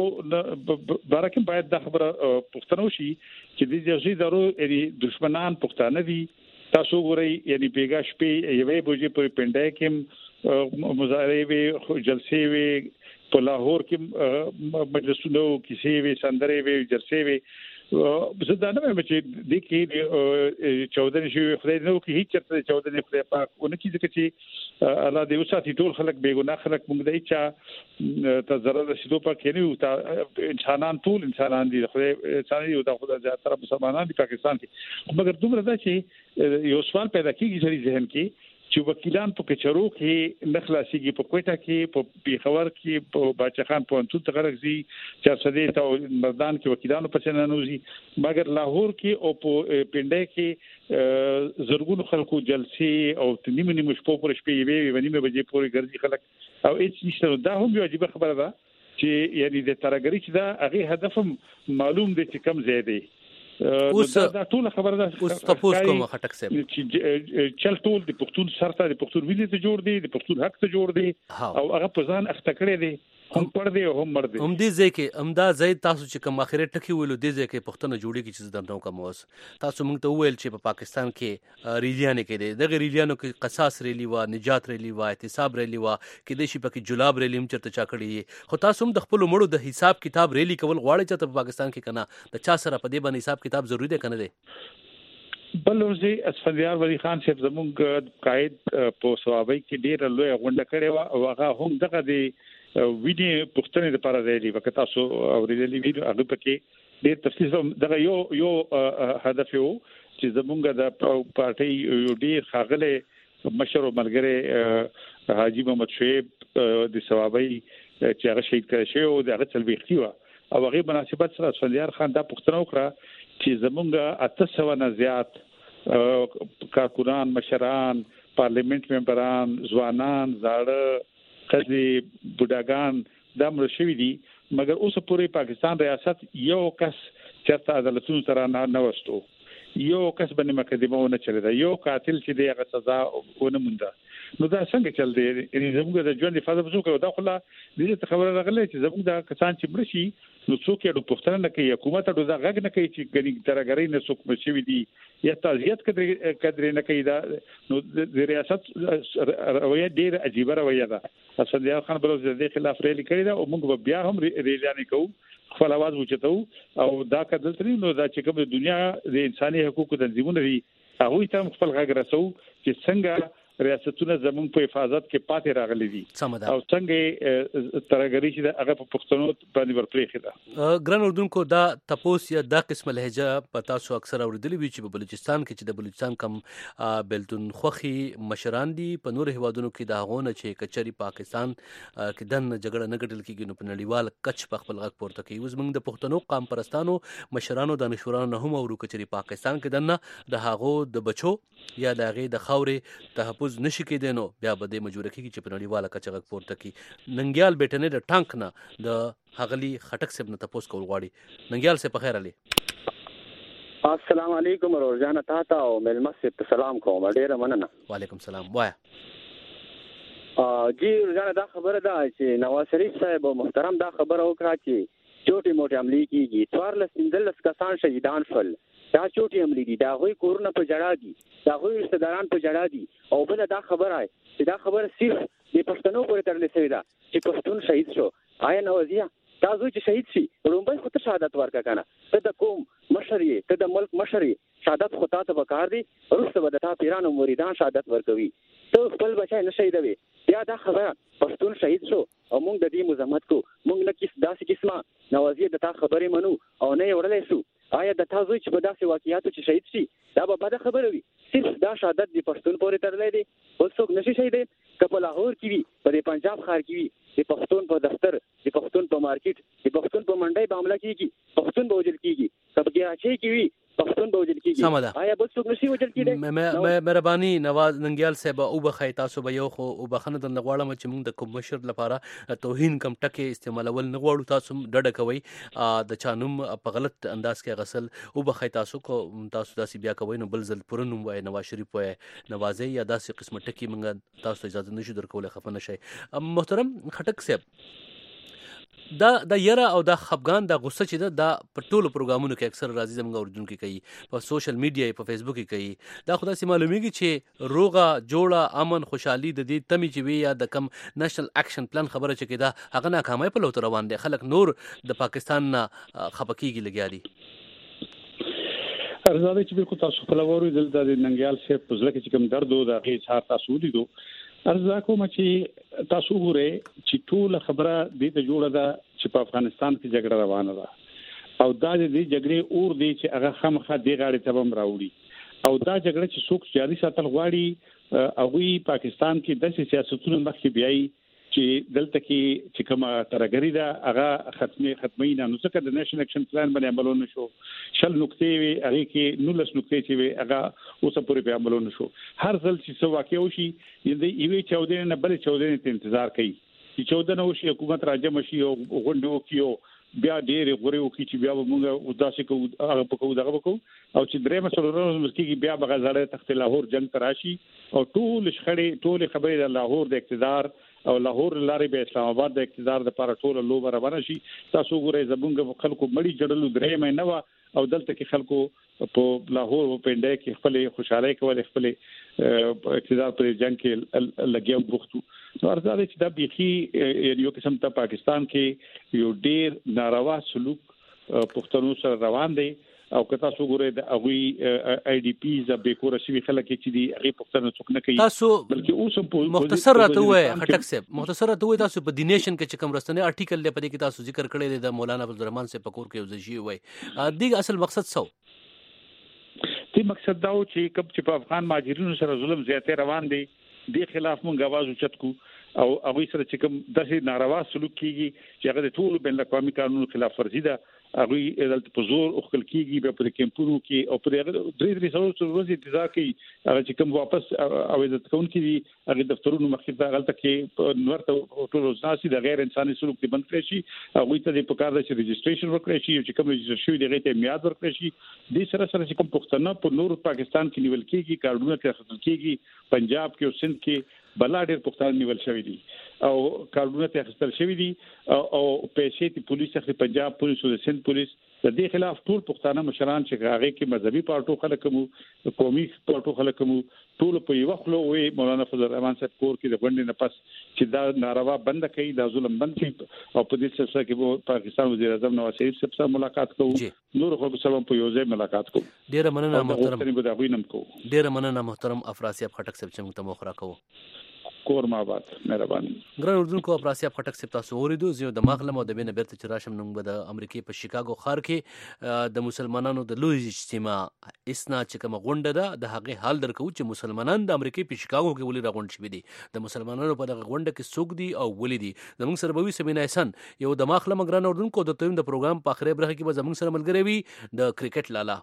بارکه باید د خبره پښتنو شي چې د جاسوسي ادارو یعنی دشمنان پښتانه دي تاسو ګورئ یعنی بیګا شپې یوې بوجي په پنډای کې مظاهره وی جلسې وی په لاهور کې مجلسونو کیسې وی سندرې وی جلسې وی زه دا نه وایم چې د کې چودنې شوی خدای نو کې هیڅ چرته چودنې خدای پاک ونکې ځکه چې الله دې وساتي ټول خلک بیګناه خلک موږ دای چې ته ضرر رسیدو پکې نه یو انسانان ټول انسانان دي خدای انسان یو د خدای زیاتره مسلمانان دي پاکستان کې مګر دومره دا چې یو سوال پیدا کیږي چې ذهن کې چې وکیلان په کچرو کې نخلاصيږي په کوټه کې په پیښور کې په باچخان په انتو تغرغزي چې سده ته مردان کې وکیلانو په چنانوزي مګر لاهور کې او په پنډای کې زرګونو خلکو جلسې او نیمه نیمه شپو پر شپې وی ونیمه بجې پورې ګرځي خلک او هیڅ نشته دا هم یو عجیب خبره ده چې یعنی د ترګری چې دا هغه هدف معلوم دي چې کم زیاده اوس دا ټول خبره ده اوس تاسو کوم خټک سم چې چل ټول د پښتون سرته د پښتون ویلې ته جوړ دي د پښتون حق ته جوړ دي او هغه په ځان اخته کړی دي هم پر دي هم مر دي هم دې ځکه امدا زید تاسو چې کوم اخره ټکی ویلو دې ځکه پښتون جوړي کی چې دمنو کوم اوس تاسو موږ ته ویل چې په پاکستان کې ریلیانه کې دي د ریلیانو کې قصاص ریلی وا نجات ریلی وا احتساب ریلی وا کې د شي پکې جلاب ریلی هم چرته چا کړی خو تاسو هم د خپل مړو د حساب کتاب ریلی کول غواړئ چې په پاکستان کې کنه د چا سره په دې باندې حساب کتاب ضروری دی کنه دی بلوزي اسفندیار ولی خان صاحب زموږ قائد په ثوابي کې ډیر لوی غونډه کړې و او هغه هم دغه دی ویني پښتنې لپاره دی وکړه تاسو اوریدلې ویډیو هغه پکې ډیر تفصیل دغه یو یو هدف یو چې زموږ د پارټي یو ډیر خاغله مشر ملګری حاجی محمد شعیب د ثوابي چې هغه شهید کړی شو او دغه تلويختي و او هغه مناسبت سره اسفندیار خان دا پښتنو کړه چې زمونږ اته سو نه زیات کارکونان مشران پارلیمنت ممبران ځوانان زاړه ښځې بوډاګان دا مړه شوي دي مګر اوس پورې پاکستان ریاست یو کس چېرته عدالتونو سره نه وستو یو کس باندې مقدمه ونه چلیده یو قاتل چې دی هغه سزا ونه مونده نو دا څنګه چل دی یعنې زموږ د ژوند حفاظت څوک کوي دا خو لا دې ته خبره راغلی چې زموږ دا کسان چې مړه شي نو څوک یې پوښتنه نه کوي حکومت اډو دا غږ نه کوي چې ګنې ترګرۍ نه څوک مړه شوي دي یا تعزیت قدرې نه کوي دا نو د ریاست رویه ډېره عجیبه رویه ده اسدالله خان بلوچ د دې خلاف ریلي کړې ده او موږ بیا هم ریلیانې کوو خپل आवाज وچتو او دا کدل ترې نو دا چې کوم د دنیا د انساني حقوقو تنظیمونه دي هغه ته خپل غږ رسو چې څنګه ریاستونه زمون په حفاظت کې پاتې راغلي دي او څنګه ترګری چې هغه په پښتنو باندې ورپریخي ده ګران اردوونکو دا تپوس یا دا قسمه لهجه په تاسو اکثر اوریدلی وی چې په بلوچستان کې چې د بلوچستان کم بلتون خوخي مشران دي په نور هوادونو کې دا غونه چې کچري پاکستان کې دن جګړه نه ګټل کېږي نو په نړیوال کچ په خپل غږ پورته کوي وزمنګ د پښتنو قام پرستانو مشرانو دانشورانو نه هم اورو کچري پاکستان کې دنه د هاغو د بچو یا د هغه د خاورې تحفظ نشي کېدای نو بیا به د مجبور کېږي چې په نړیواله کچه غږ پورته کړي ننګیال بیٹنې د ټانک نه د هغلی خټک صاحب نه تاسو کول غواړي ننګیال صاحب په خیر علي السلام علیکم روزانه تاسو او ملمس ته سلام کوم ډیره مننه وعلیکم السلام وایا ا جی روزانه دا خبره ده چې نواز شریف صاحب محترم دا خبره وکړه چې چوټي موټي عملی کیږي څوارلس پنځلس کسان شهیدان شول دا چوټي عملی دي دا غوي کورونه په جړا دي دا غوي رشتہ داران په جړا دي او بل دا خبره ہے چې دا خبره صرف د پښتنو پورې تړلې شوی ده چې پښتون شهید شو آیا نوازیا دا زوی چې شهید شي رومبای خو ته شهادت ورکا کنه ته د قوم مشر یې ته د ملک مشر یې شهادت خو ته وکړ دي روسته به د پیرانو مریدان شهادت ورکوي ته خپل بچای نه شهیدوي بیا دا خبره پښتون شهید شو او موږ د دې مزاحمت کو موږ نه کیس داسې قسمه نوازی د تا خبرې منو او نه وړلې شو آیا د تاسو چې په داسې واقعیاتو چې شهید شي دا به بده خبره وي صرف دا شهادت د پښتون پورې تړلې دي او څوک نشي شهید کله لاهور کې وي په پنجاب ښار کې وي د پښتون په دفتر د پښتون په مارکیټ د پښتون په منډي به حمله کیږي پښتون به وجل کیږي کله کې کې وي پښتون به وجل کیږي آیا بل څوک نشي وجل کیږي مې مهرباني نواز ننګیال صاحب او بخای تاسو به یو خو او بخنه د غواړم چې موږ د کوم مشر لپاره توهین کم ټکي استعمالول نه غواړو تاسو ډډه کوي د چانوم په غلط انداز کې غسل او بخای تاسو کو تاسو داسې بیا کوي نو بل ځل پرونم وای نواز شریف وای نوازي یا داسې قسمه ټکی موږ تاسو اجازه نشو درکول خفنه شي محترم خټک صاحب دا د یره او د خفغان د غصه چې دا په ټولو پروګرامونو کې اکثر راځي زموږ اوریدونکو کوي په سوشل میډیا په فیسبوک کې کوي دا خدای سي معلومیږي چې روغه جوړه امن خوشحالي د دې تمی چې وی یا د کم نېشنل اکشن پلان خبره چې کدا هغه ناکامه په لور روان دي خلک نور د پاکستان نه خپکیږي لګیا دي ارزاده چې بالکل تاسو په لوري د ننګیال سره په ځل کې چې کوم درد او د هغه څار تاسو لیدو ارزا کوم چې تاسو غوړې چې ټول خبره دې ته جوړه ده چې په افغانستان کې جګړه روانه ده او دا دې جګړې اور دي چې هغه خامخا دې غاړې ته هم راوړي او دا جګړه چې څوک جاري ساتل غواړي هغه پاکستان کې د سیاستونو مخکې بیاي چې دلته کې چې کومه ترګری ده هغه ختمي ختمي نه نو څنګه د نېشنل اکشن پلان باندې عملونه شو شل نقطې وي هغه کې نولس نقطې چې وي هغه اوس پورې په عملونه شو هر ځل چې څه واقع وشي د ایوي چودې نه بل چودې ته انتظار کوي چې چودې نه وشي حکومت راځم شي او غونډو کیو بیا ډېر غوړې وکړي چې بیا موږ وداسې کوو هغه پکو دغه پکو او چې درې مسلو مسکیږي بیا بغزاله تخت لاهور جنگ تراشي او ټول شخړې ټول خبرې د لاهور د اقتدار او لاهور لارې به اسلام آباد د اقتدار د لپاره ټول لوبه روانه شي تاسو ګورئ زمونږ خلکو مړی جوړلو درې مې نه او دلته کې خلکو په لاهور او پنده کې خپل خوشاله کول خپل اقتدار پر جنگ کې لګیاو بوختو نو ارزاده چې د بيخي یو قسم ته پاکستان کې یو ډیر ناروا سلوک پښتنو سره روان دی او که تاسو ګورئ د هغه آی ډی پی ز به کور شوی خلک چې دی هغه پښتنه څوک نه کوي تاسو بلکې اوس په مختصر راته وای خټک صاحب مختصر راته وای تاسو په دی نیشن کې چې کوم رسنۍ آرټیکل لپاره کې تاسو ذکر کړی دی د مولانا عبدالرحمن صاحب پکور کې وزشي وای دغه اصل مقصد څه دی مقصد دا و چې کب چې په افغان مهاجرینو سره ظلم زیاتې روان دي د خلاف مونږ आवाज اوچت کو او هغه سره چې کوم داسې ناروا سلوک کیږي چې هغه د ټول بین الاقوامي قانونو خلاف ورزي ده هغه دلته په زور او خپل کیږي په کیمپونو کې او پر درې درې سوال ورځې انتظار کوي هغه چې کوم واپس اوازت کوون کې هغه دفترونو مخې ته غلطه کې نورته ټول ځاسي د غیر انساني سلوک دی بند کړی شي هغه ته د پکار د ريجستریشن ورکړي شي چې کوم ريجستر شوی دی ته میاد ورکړي شي د سره سره چې کوم پښتنه په نور پاکستان کې نیول کېږي کارډونه کې خپل کېږي پنجاب کې او سند کې بلا ډېر پښتانه نیول شوی دي او کارډونه ته خپل شوی دي او پیسې ته پولیس ته پنجاب پولیس او سند پولیس د دې خلاف ټول پښتانه مشران چې هغه کې مذهبي پارټو خلک مو قومي پارټو خلک مو ټول په یو خلو وي مولانا فضل الرحمن صاحب کور کې د غونډې نه پس چې دا ناروا بند کړي دا ظلم بند کړي او په دې سلسله کې پاکستان وزیر اعظم نواز شریف صاحب سره ملاقات کوو نور خلکو سره په یو ځای ملاقات کوو ډیره مننه محترم ډیره مننه محترم افراسیاب خټک صاحب چې موږ ته مخرا کوو کورم آباد مهرباني ګران اردوونکو افراسیاب خټک صاحب تاسو اوریدو زه د مغلم او د بین بیرته چې راشم نوم به د امریکای په شیکاګو ښار کې د مسلمانانو د لوی اجتماع اسنا چې کوم غونډه ده د هغه حال درکو چې مسلمانان د امریکای په شیکاګو کې ولې راغونډ شوي دي د مسلمانانو په دغه غونډه کې څوک دي او ولې دي زموږ سره به وي سمینا احسان یو د مغلم ګران اردوونکو د تویم د پروګرام په اخري برخه کې به زموږ سره ملګری وي د کرکټ لالا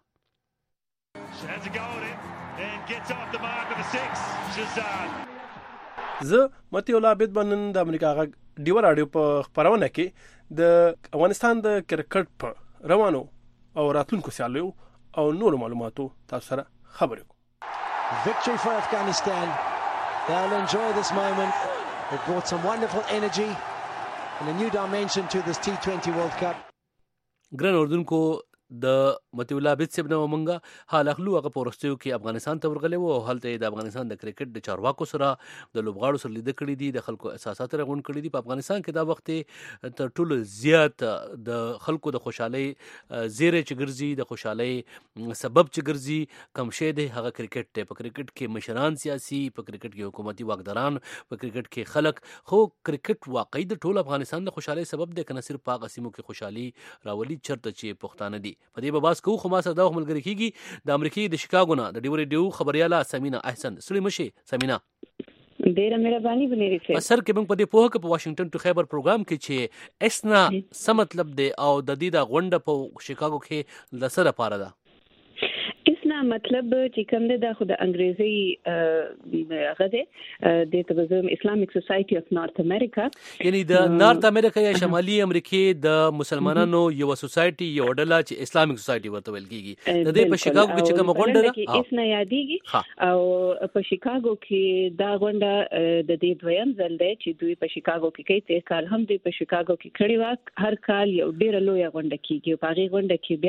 زه متي الله عبد بنن د امریکا غ ډیو رادیو په خبرونه کې د افغانستان د کرکټ په روانو او راتلونکو سیالیو او نور معلوماتو تاسو سره خبرې کوم. Victory for Afghanistan. They'll enjoy this moment. It brought some wonderful energy and a new dimension to this T twenty World Cup. ګران اردوونکو د متي الله عبد صاحب نو مونږه حال اخلو هغه پورستیو کې افغانستان ته ورغلی وو هلته د افغانستان د کرکټ د چارواکو سره د لوبغاړو سره لید کړی دي د خلکو اساسات رغون کړی دي په افغانستان کې دا وخت تر ټولو زیات د خلکو د خوشحالي زیره چې ګرځي د خوشحالي سبب چې ګرځي کم شه دی هغه کرکټ ته په کرکټ کې مشران سیاسي په کرکټ کې حکومتي واکداران په کرکټ کې خلک خو کرکټ واقعي د ټول افغانستان د خوشحالي سبب دی کنه صرف په قسمو کې خوشحالي راولي چرته چې پښتانه دي په دې بحث کوو خو ما سره دا ملګری کیږي د امریکای د شیکاګو نه د ډیو ریډیو خبرياله سمینا احسن سړي مشي سمینا ډیره مهرباني بنيري سي سر کې موږ په دې پوهه کې په واشنگټن ټو خیبر پروګرام کې چې اسنا څه مطلب دی او د دې د غونډه په شیکاګو کې لسره پاره ده اسنا مطلب چې کوم د خو د انګریزي غږه د تبزم اسلامیک سوسایټي اف نارث امریکا یعنی د نارث امریکا یا شمالي امریکا د مسلمانانو یو سوسایټي یو ډله چې اسلامیک سوسایټي ورته ویل کیږي د دې په شیکاګو کې چې کوم غونډه ده اسنا یادېږي او په شیکاګو کې دا غونډه د دې دویم ځل دی چې دوی په شیکاګو کې کوي ته کال هم دوی په شیکاګو کې کړی و هر کال یو ډیره لوی غونډه کیږي په هغه غونډه کې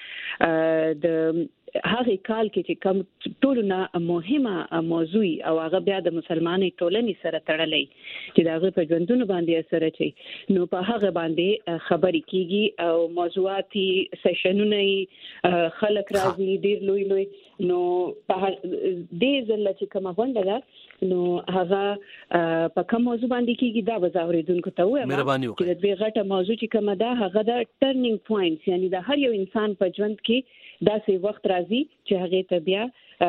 بیا د هغه کال کې چې کوم ټول نه مهمه موضوع او هغه بیا د مسلمانۍ ټولنې سره تړلې چې دا غو په ژوندونو باندې اثر کوي نو په هغه باندې خبرې کیږي او موضوعاتي سیشنونه خلک راځي ډیر لوی لوی نو په دې ځل چې کوم غونډه ده نو هغه په کوم موضوع باندې کیږي دا وزاوریدونکو ته وایم چې د دې غټه موضوع چې کومه ده هغه د ټرنینګ پوینټس یعنی د هر یو انسان په ژوند کې دا سي وخت راځي چې هغه ته بیا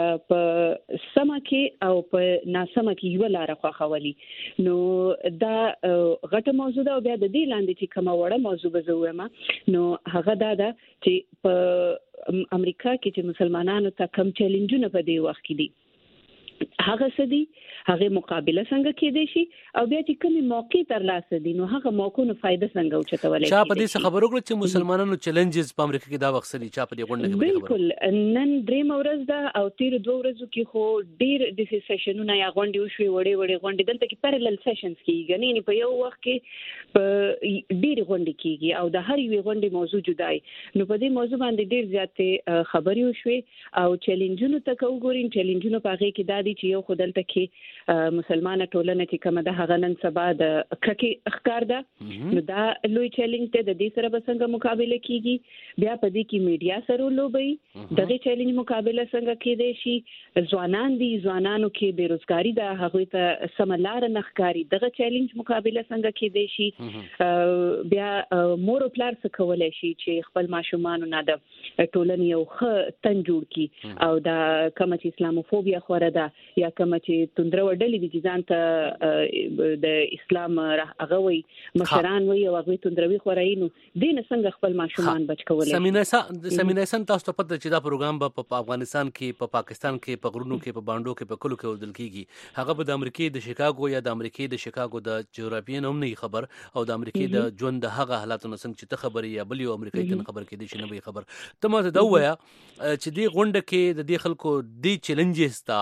په سم کې او په ناسم کې یو لار خوخولي نو دا غټه موضوع ده او بیا د دې لاندې چې کومه وړه موضوع بزومه نو هغه دا ده چې په امریکا کې چې مسلمانانو ته کم چیلنجونه په دې وخت کې دي هغه سدي هغه مقابله څنګه کېدې شي او بیا چې کومي موقع تر لاسه دي نو هغه موقعونو فائدہ څنګه اوچتولای شي چا په دې خبرو کړ چې مسلمانانو چیلنجز په امریکا کې دا وخت چا په دې غونډه کې بالکل نن درې مورز دا او تیر دوه ورځو کې خو ډیر د سیشنونو یا غونډې وشوي وړې وړې غونډې دلته کې پیرالل سیشنز کیږي نه په یو وخت کې په ډیر غونډې کیږي او د هر یو غونډې موضوع جدای نو په دې موضوع باندې ډیر زیاتې خبرې وشوي او چیلنجونو ته وګورئ چیلنجونو په هغه کې دا دي چې یو خدلته کې مسلمانه ټولنه چې کومه ده هغه نن سبا د کرکې اخکار ده نو دا لوی چیلنج ته د دې سره به څنګه مقابله کیږي بیا په دې کې میډیا سره لوبي دغه چیلنج مقابله څنګه کېدای شي ځوانان دي ځوانانو کې بیروزګاری ده هغه ته سملار نخکاری دغه چیلنج مقابله څنګه کېدای شي بیا مور او پلار څه کولای شي چې خپل ماشومان نه ده ټولنې یو ښه تن جوړ کړي او دا کوم چې اسلاموفوبیا خوره ده یا کوم چې توندره وډلې دي ځان ته د اسلام هغه وي مشران وي او هغه توندروي خورایي نو دین څنګه خپل ماشومان بچ کولای سمینه سمینه سن تاسو ته پته چې دا پروګرام په افغانستان کې په پاکستان کې په غرونو کې په باندو کې په کلو کې ودل کیږي هغه به د امریکای د شیکاګو یا د امریکای د شیکاګو د جغرافیې نوم نه خبر او د امریکای د ژوند د هغه حالاتونو څنګه چې ته خبرې یا بل یو امریکای ته خبر کې دي چې نه به خبر ته ما ته دا وایا چې دی غونډه کې د دې خلکو دی چیلنجز تا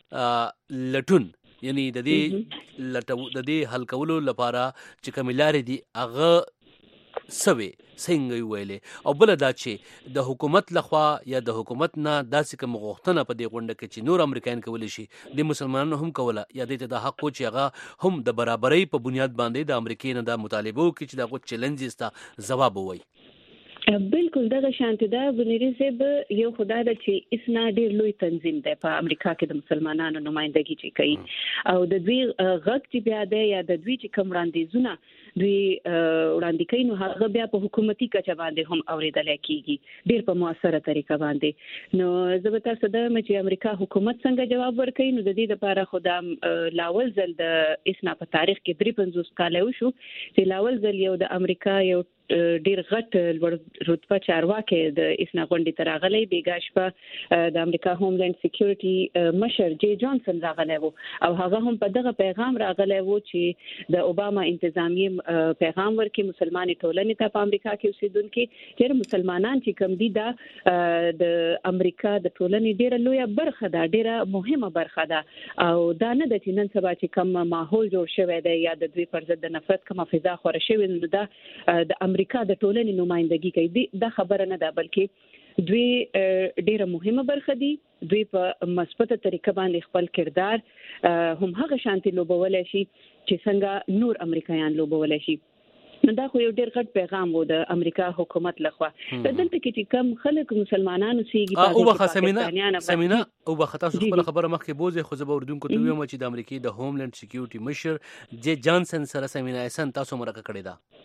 لټون یعنی د دې لټو د دې حل کولو لپاره چې کوملارې دي هغه سوي څنګه ویلې او بل دا چې د حکومت لخوا یا د حکومت نه داسې کوم غوښتنه په دې غونډه کې چې نور امریکایان کولی شي د مسلمانانو هم کوله یا د ته د حق چې هغه هم د برابرۍ په بنیاد باندې د امریکای نه د مطالبه وکړي چې دغه چیلنجز ته جواب ووایي بالکل دغه شانته دا بنيري زب یو خدای د چې اسنا ډیر لوی تنظیم دی په امریکا کې د مسلمانانو نمائندګي چې کوي او د دوی غږ چې بیا دی یا د دوی چې کوم وړاندیزونه دوی وړاندې کوي نو هغه بیا په حکومتي کچه باندې هم اوریدل کیږي ډیر په موثره طریقه باندې نو زه به تاسو ته چې امریکا حکومت څنګه جواب ورکړي نو د دې لپاره خدام لاول ځل د اسنا په تاریخ کې درې پنځوس کال وشو چې لاول ځل یو د امریکا یو ډیر غټ رتبه چارواکي د اسنا غونډې تر غلې بیګاش په د امریکا هوملند سکیورټي مشر جی جانسن راغلی وو او هغه هم په دغه پیغام راغلی وو چې د اوباما انتظامیه پیغام ورکړي مسلمانې ټولنې ته په امریکا کې اوسیدونکو چې مسلمانان چې کوم دي دا د امریکا د ټولنې ډیره لویه برخه ده ډیره مهمه برخه ده او دا نه د چې نن سبا چې کوم ماحول جوړ شوی دی یا د دوی پر ضد د نفرت کومه فضا خوره شوې نو دا د امریکا د ټولنې نمائندګي کوي دا خبره نه ده بلکې دوی ډیره مهمه برخه دي دوی په مثبته طریقه باندې خپل کردار هم هغه شانتي لوبولای شي چې څنګه نور امریکایان لوبولای شي نو دا خو یو ډیر غټ پیغام وو د امریکا حکومت لخوا دلته کې چې کم خلک مسلمانانو سیږي او بخا سمینه سمینه او بخا تاسو خپل خبره مخکې بوزي خو زه اوردونکو ته ویم چې د امریکای د هوملند سکیورټي مشر جی جانسن سره سمینه اسن تاسو مرکه کړی دا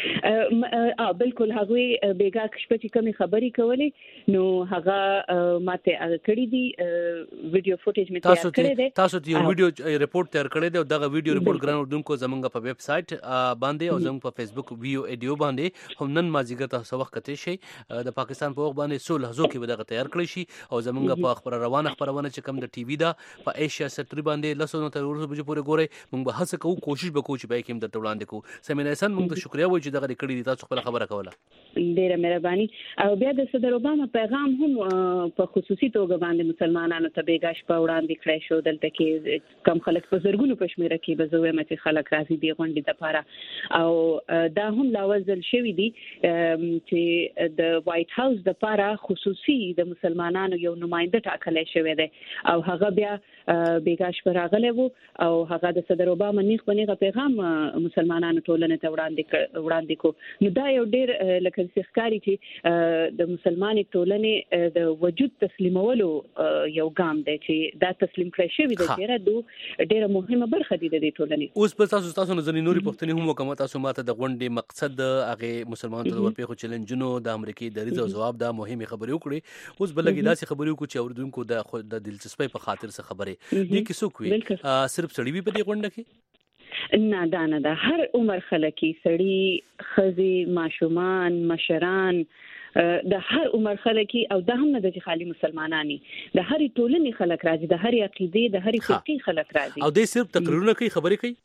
ا بالکل هغه بیګا شپه چې کومي خبري کولې نو هغه ماته هغه کړی دی ویډیو فوټیج می تیار کړی دی تاسو ته یو ویډیو ریپورت تیار کړی دی او دغه ویډیو ریپورت ګران اردوونکو زمونږ په ویب سټ باندې او زمونږ په فیسبوک ویو ایډیو باندې هم نن مازیګر تاسو وخت کته شي د پاکستان په وخت باندې سول لحظو کې دغه تیار کړی شي او زمونږ په خبر روانه خبرونه چې کوم د ټي وي دا په ایشیا سټری باندې لسونو تر ورسره بجې پورې ګوري موږ به هڅه کوو کوشش وکړو چې به کوم د وړاندې کوو سمینه سن موږ ته شکریا وایو چې دغه کړی دي تاسو خپل خبره کوله ډیره مهرباني او بیا د صدر اوباما پیغام هم په خصوصي توګه باندې مسلمانانو ته بیګاش په وړاندې کړی شو دلته کې کم خلک په زرګونو په شمیره کې به زوی مته خلک راځي دی غونډې لپاره او دا هم لاوزل شوی دی چې د وایټ هاوس لپاره خصوصي د مسلمانانو یو نماینده ټاکل شوی دی او هغه بیا بیګاش پر راغلی وو او هغه د صدر اوباما نیغ په نیغه پیغام مسلمانانو ټولنې ته وړاندې وړاندې کو نو دا یو ډیر لکه ښکاری چې د مسلمانې ټولنې د وجود تسلیمولو یو ګام دی چې دا تسلیم کړی شوی دی چې دا ډیره مهمه برخه دي د ټولنې اوس په تاسو تاسو نظر نوري پښتني هم کومه تاسو ماته د غونډې مقصد هغه مسلمانانو ته ورپېښو چیلنجونو د امریکای د ریزو جواب دا مهمه خبرې وکړي اوس بلګي داسې خبرې وکړو چې اوردونکو د د دلچسپۍ په خاطر څه خبرې دي کې څوک وي صرف سړی په دې غونډه کې نه دا نه دا هر عمر خلکی سړی خزي ماشومان مشران د هر عمر خلکی او دا هم نه د خالي مسلمانانی د هر ټولنې خلک راځي د هر عقیده د هر فرقې خلک راځي او د صرف تقریرونه کوي خبرې کوي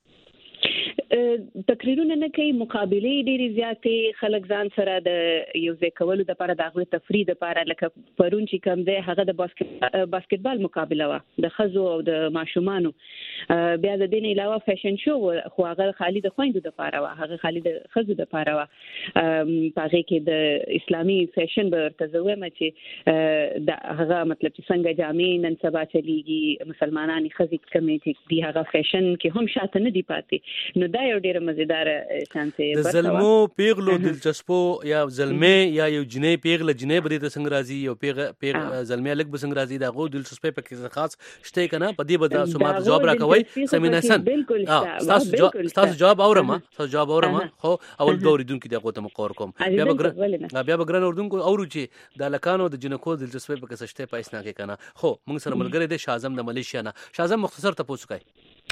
تقریرونه نه کوي مقابله ډېری زیاتې خلک ځان سره د یو ځای کولو د لپاره د هغه تفریح لپاره لکه پرون چې کوم دی هغه د باسکټ باسکټبال مقابله و د خزو او د ماشومانو بیا د دین علاوه فیشن شو خو هغه خالي د خويندو د لپاره و هغه خالي د خزو د لپاره و پاره کې د اسلامي فیشن به تزوه مې چې د هغه مطلب چې څنګه جامې نن سبا چلیږي مسلمانانی خزي کمیټي دی هغه فیشن کې هم شاته نه دی پاتې نو دا دا یو ډیره مزیدار شانته د زلمو پیغلو دلچسپو یا زلمه یا یو جنې پیغله جنې بده د څنګه راځي یو پیغ پیغ زلمه الګ به څنګه راځي دا غو دلچسپې پکې خاص شته کنه په دې بدا سمات جواب راکوي سمینه سن تاسو تاسو جواب اورم تاسو جواب اورم خو اول دوریدونکو دغه ته مقور کوم بیا بګر بیا بګر اوردونکو اورو چې د لکانو د جنکو دلچسپې پکې سشته پایسنا کې کنه خو موږ سره ملګری د شازم د ملیشیا نه شازم مختصر تاسو کوي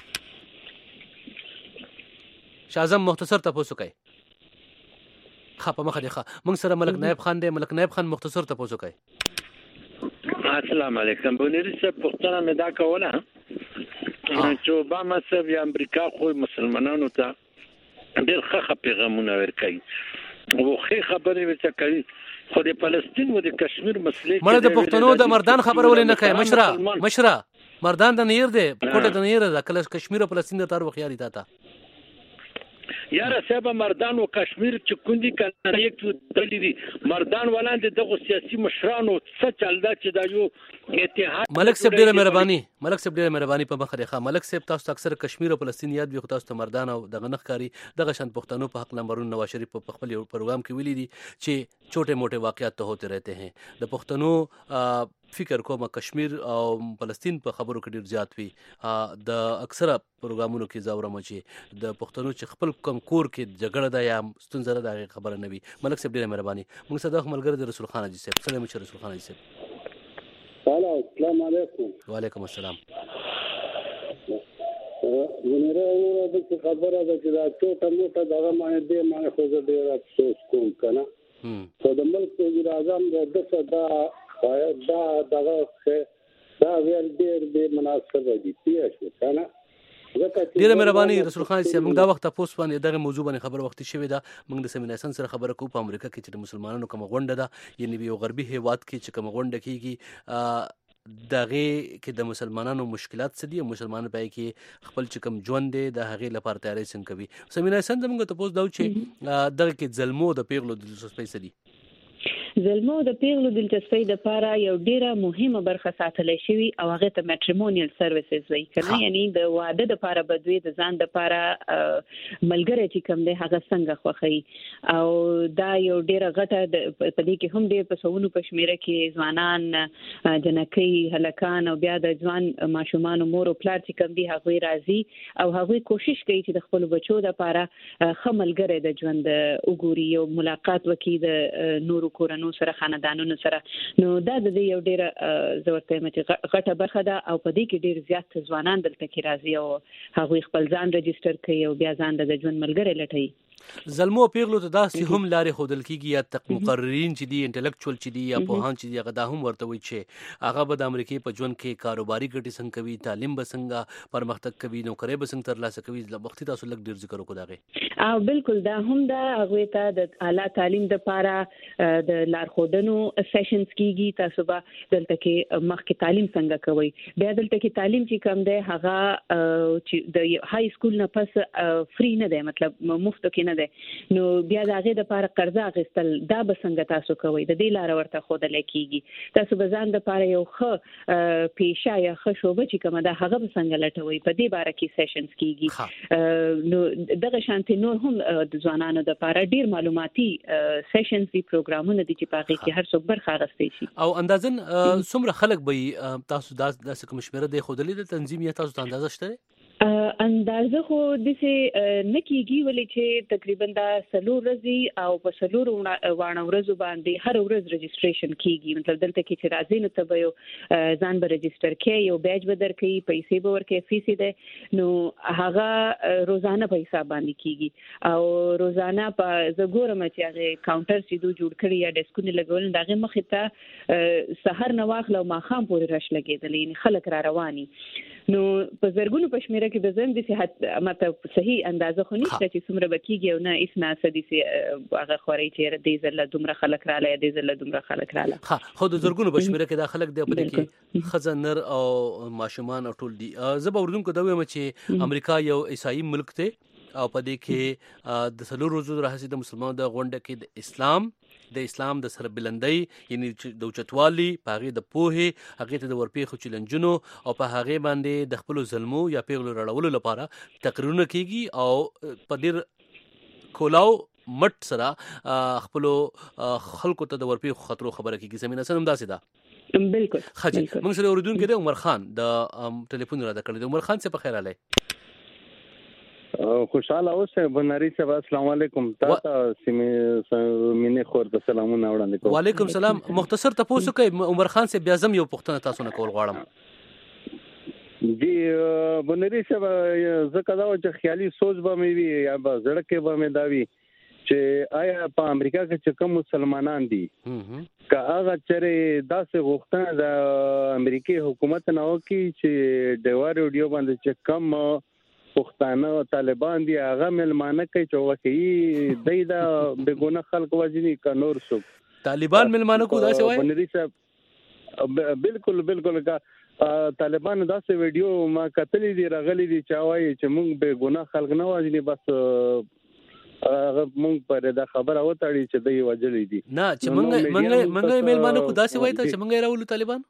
شازم مختصر تاسو کوي خپه مخه دی ښه موږ سره ملک نائب خان دی ملک نائب خان مختصر تاسو کوي السلام علیکم بونیری سے پښتنه مې دا کوله چې اوباما صاحب یا امریکا خو مسلمانانو ته ډېر ښه پیغامونه ورکوي او ښه خبرې ورته کوي خو د فلسطین او د کشمیر مسلې مړه د پښتنو د مردان خبره ولې نه کوي مشره مشره مردان د نیر دی کوټه د نیر د کله کشمیر او فلسطین د تار وخیاري تا یاره صاحب مردان او کشمیر چې کوندي کنه یک دلی دي مردان ولاندې دغه سیاسي مشرانو څه چلدا چې دا یو اتحاد ملک صاحب ډیره مهرباني ملک صاحب ډیره مهرباني په مخه ښه ملک صاحب تاسو اکثر کشمیر او فلسطین یاد وي خو تاسو مردان او دغه نخکاری دغه شان پښتنو په حق نمبرون نواز شریف په خپل یو پروګرام کې ویلي دي چې छोटे मोटे वाकयात तो होते रहते हैं د پښتنو فکر کوم کشمیر او فلسطین په خبرو کې ډیر زیات وي د اکثره پروګرامونو کې زاورم چې د پښتنو چې خپل کم کور کې جګړه ده یا ستونزه ده خبره نه وي ملک صاحب ډیره مهرباني موږ صدق ملګری د رسول خان حاجی صاحب سلام علیکم رسول خان حاجی صاحب السلام علیکم وعلیکم السلام ونره ورو د خبره ده چې دا ټوټه موټه دغه باندې دې باندې خو زه ډیر افسوس کوم کنه خو د ملک وزیر اعظم د دغه دا دا دغه دا ویل ډیر به مناسبه دي چې کنه ډیره مهرباني رسول خان صاحب موږ دا وخت تاسو باندې دغه موضوع باندې خبر وخت شوی دا موږ د سیمیناسن سره خبره کوو په امریکا کې چې مسلمانانو کوم غونډه ده یعنی یو غربي هیواد کې چې کوم غونډه کیږي دغه کې د مسلمانانو مشکلات څه دي مسلمانانو پای کې خپل چې کوم ژوند دي د هغه لپاره تیاری څنګه کوي سیمیناسن موږ ته پوس دا چې دغه کې ظلمو د پیغلو د سپیس دي زلمو د پیغلو دلچسپۍ د لپاره یو ډیره مهمه برخه ساتل شوی او هغه ته میټریمونیل سرویسز وایي کنه یعنی د واده د لپاره بدوي د ځان د لپاره ملګری چې کوم دی هغه څنګه خوخی او دا یو ډیره غټه په دې کې هم ډیر په سونو پښمیره کې ځوانان جنکۍ هلکان او بیا د ځوان ماشومان مور او پلار چې کوم دی هغه راځي او هغه کوشش کوي چې د خپل بچو د لپاره خملګری د ژوند وګوري او ملاقات وکړي د نورو کورنو سره خاندانونو سره نو دا د یو ډیره زورته مچ غټه برخه ده او په دې کې ډیر زیات ځوانان دلته کې راځي او هغه خپل ځان ريجستره کوي او بیا ځان د ژوند ملګری لټوي زلمو پیغلو ته داسې هم لارې خودل کیږي یا تق مقررین چې دي انټلیکچوال چې دي یا پوهان چې دي هغه دا هم ورته وي چې هغه به د امریکای په ژوند کې کاروباري ګټې څنګه کوي تعلیم به څنګه پرمختګ کوي نوکری به څنګه ترلاسه کوي د وخت تاسو لږ ډیر ذکر وکړو داغه او بالکل دا هم دا هغه ته د اعلی تعلیم د لپاره د لارښودنو سیشنز کیږي تاسو به دلته کې مخکې تعلیم څنګه کوي بیا دلته کې تعلیم چې کوم دی هغه چې د های سکول نه پس فری نه دی مطلب مفت کې نه نو بیا د هغه د لپاره قرضه اخیستل دا به څنګه تاسو کوئ د دې لار ورته خودل کیږي تاسو به ځان د لپاره یو ښه پیشه یا ښه شوبه چې کومه ده هغه به څنګه لټوي په دې باره کې سیشنز کیږي نو دغه شانتي نور هم د ځوانانو د لپاره ډیر معلوماتي سیشنز دي پروګرامونه دي چې پاږي کې هر څوک برخه اخیستي شي او اندازن څومره خلک به تاسو داسې کوم شمیره د خودلې د تنظیم یا تاسو ته اندازه شته اندازه خو د څه نکیږي ولې چې تقریبا دا سلور ورځې او په سلور وانه ورځو باندې هر ورځ رجسټریشن کیږي مطلب دلته کې چې راځي نو ته به یو ځان به رجسټر کې یو بیج به درکې پیسې به ورکې فیس ده نو هغه روزانه په حساب باندې کیږي او روزانه په زګورم چې هغه کاونټر چې دوی جوړ کړی یا ډیسکونه لګول دغه مخې ته سحر نه واخلو ماخام پورې رش لګیدل یعنی خلک را رواني نو په زرګونو پښمیره کې د زم د صحت ماته صحیح اندازه خو نشته چې څومره بکیږي او نه اس نه سدي سي هغه خوري چې د زله دومره خلک رااله د زله دومره خلک رااله ها خو د زرګونو پښمیره کې د خلک د په کې خزنر او ماشومان او ټول دي زب اوردونکو دا وایم چې امریکا یو عیسائی ملک ته او په دې کې د څلور ورځو راځي د مسلمانانو د غونډه کې د اسلام د اسلام د سربلندۍ یعنی د اوچتوالي په هغې د پوهې هغې ته د ورپېښو چیلنجونو او په هغې باندې د خپلو ظلمو یا پیغلو رړولو لپاره تقریرونه کیږي او په ډېر کولاو مټ سره خپلو خلکو ته د ورپېښو خطرو خبره کیږي. سمینه سن همداسې ده. بالکل خجل موږ سره اوریدونکو دی عمر خان د ټلیفون را ده کړی. عمر خان څه په خیر رالی؟ خوشاله اوسه بناری صاحب. السلام علیکم. تاسو سیمه مینه خور ته سلامونه وړاندې کوم. وعلیکم سلام. مختصر تاسو کوي عمر خان سے بیا زم یو پښتنه تاسو نه کول غواړم. جی بناری صاحب زکه دا چې خیالي سوچ به مې وي یا به زړه کې به مې دا وي چې آیا په امریکا کې چې کوم مسلمانان دي که هغه چېرې داسې غوښتنه د امریکای حکومت نه وکړي چې ډیوار ویډیو باندې چې کم پښتانه طالبان دي هغه ملمانه کوي چې واقعي دی دا بېګونه خلک وژني که نور څوک طالبان ملمانه کو داسې وایي؟ بنری صاحب بالکل بالکل طالبان داسې ویډیو ما کتلی دي راغلي دي چې وایي چې موږ بېګونه خلک نه وژني بس هغه موږ پر دا خبره وتاړي چې دوی وجلې دي. نه چې موږ موږ موږ ملمانه کو داسې وایي چې موږ راولو طالبان.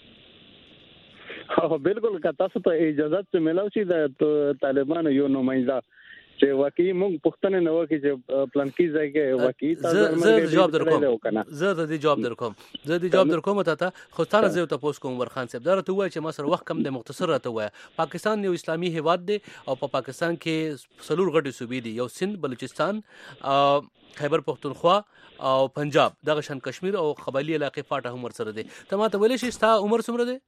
ها بالکل که تاسو ته اجازه ته ملاو شي د طالبان یو نمائنده چې واقعي موږ پښتنه نه وکړي چې پلان کې ځای کې واقعي تاسو زه جواب درکوم. زه د دې جواب درکوم. زه د جواب درکوم ته ته خو ستاره زه ته پوس کوم ورخان صاحب دا ته وای چې ما سره وخت کم د مختصر راته وای. پاکستان یو اسلامي هیواد دی او په پاکستان کې سلور غټي صوبې دي. یو سند، بلوچستان، خیبر پختونخوا او پنجاب، دغه شان کشمیر او قبایلی علاقې پاټه هم ورسره دي. ته ما ته ویلې شي ستا عمر څومره دی؟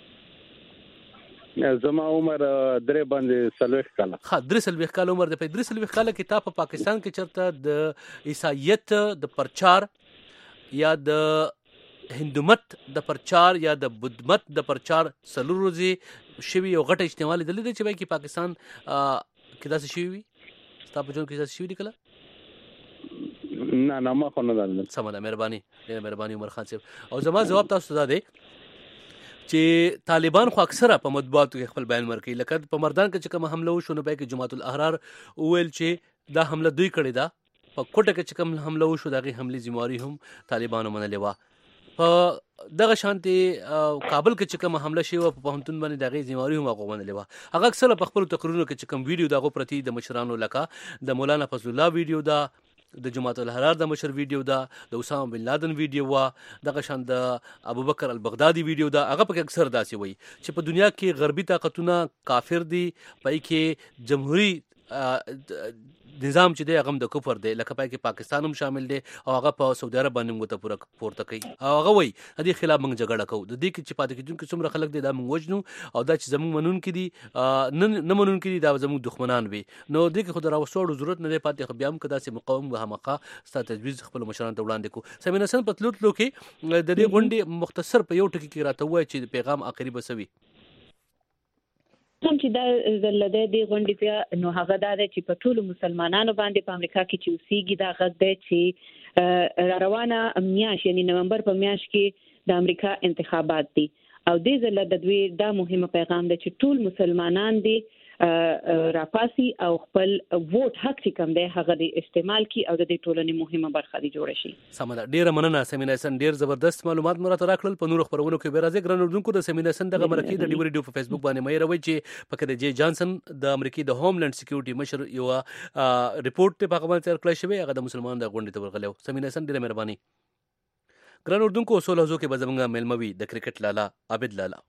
زما عمر درې باندې سلوخ کاله. ها درې سلوخ کاله عمر دی. په درې سلوخ کاله کې تا په پاکستان کې چرته د عیسایت د پرچار یا د هندومت د پرچار یا د بدمت د پرچار سلور ورځې شوي یو غټه اجتماع لیدلې ده چې په پاکستان کې داسې شوي وي؟ ستا په ژوند کې داسې شوي دي کله؟ نه نه ما خو نه درلود. سمه ده، مهرباني ډېره مهرباني عمر خان صاحب. او زما جواب تاسو ته دا دی چې طالبان خو اکثره په مطبوعاتو کې خپل بیان ورکوي. لکه په مردان کې چې کوم حمله وشو نو په کې جماعت الاحرار وویل چې دا حمله دوی کړې ده. په کوټه کې چې کوم حمله وشو د هغې حملې ذمهواري هم طالبانو منلې وه. په دغه شانتي کابل کې چې کوم حمله شوې وه په پوهنتون باندې د هغې ذمهواري هم هغو منلې وه. هغه اکثره په خپلو تقریرونو کې چې کوم ویډیو د هغو پرتې د مشرانو لکه د مولانا فضل الله ویډیو ده، د جماعت الحرار د مشر ویډیو ده، د اسامه بن لادن ویډیو وا، دغه شان د ابوبکر البغدادي ویډیو ده. هغه پکې اکثر داسې وایي چې په دنیا کې غربي طاقتونه کافر دي، پای کې جمهوریت نظام چې دی هغه د کفر دی. لکه پای کې پاکستان هم شامل دی او هغه په سعودي عرب باندې موږ ته پوره پورته کوي او هغه وایي د دې خلاف موږ جګړه کوو. د دې کې چې پاتې کېدونکي څومره خلک دي دا موږ وژنو او دا چې زموږ منونکي دي نه منونکي دي دا زموږ دښمنان وي. نو دې کې خو د راوستلو ضرورت نه دی پاتې. خو بیا هم که داسې مقاوم خامخا ستا تجویز خپلو مشرانو ته وړاندې کړو. سمینه سن په تلو تلو کې د دې غونډې مختصر په یو ټکي کې راته ووایه چې پیغام آخري به څه وي. هم چې دا زلده دی غونډې بیا نو هغه دا دی چې په ټولو مسلمانانو باندې په امریکا کې چې اوسېږي دا غږ دی چې را روانه میاشت یعنی نومبر په میاشت کې د امریکا انتخابات دي او دې زلده د دوی دا مهمه پیغام دی چې ټول مسلمانان دي راپاسي او خپل ووټ حق چې کوم دی هغه د استعمال کی او د دې ټولنې مهمه برخه دی جوړ شي. سمه ده، ډیره مننه سمینه سن. ډیر زبردست معلومات مو راته راکړل. په نورو خبرونو کې به راځي. ګران اردوونکو د سمینه سن دغه مرکې د ډیو ریډیو په فیسبوک باندې مې راوي چې پکې د جی جانسن د امریکای د هوملند سکیورټي مشر یو ریپورت ته په باندې تر کړی شوی هغه د مسلمان د غونډې ته ورغلو. سمینه سن ډیره مهرباني. ګران اردوونکو اصول هزو کې به زمونږ ملموي د کرکټ لالا عابد لالا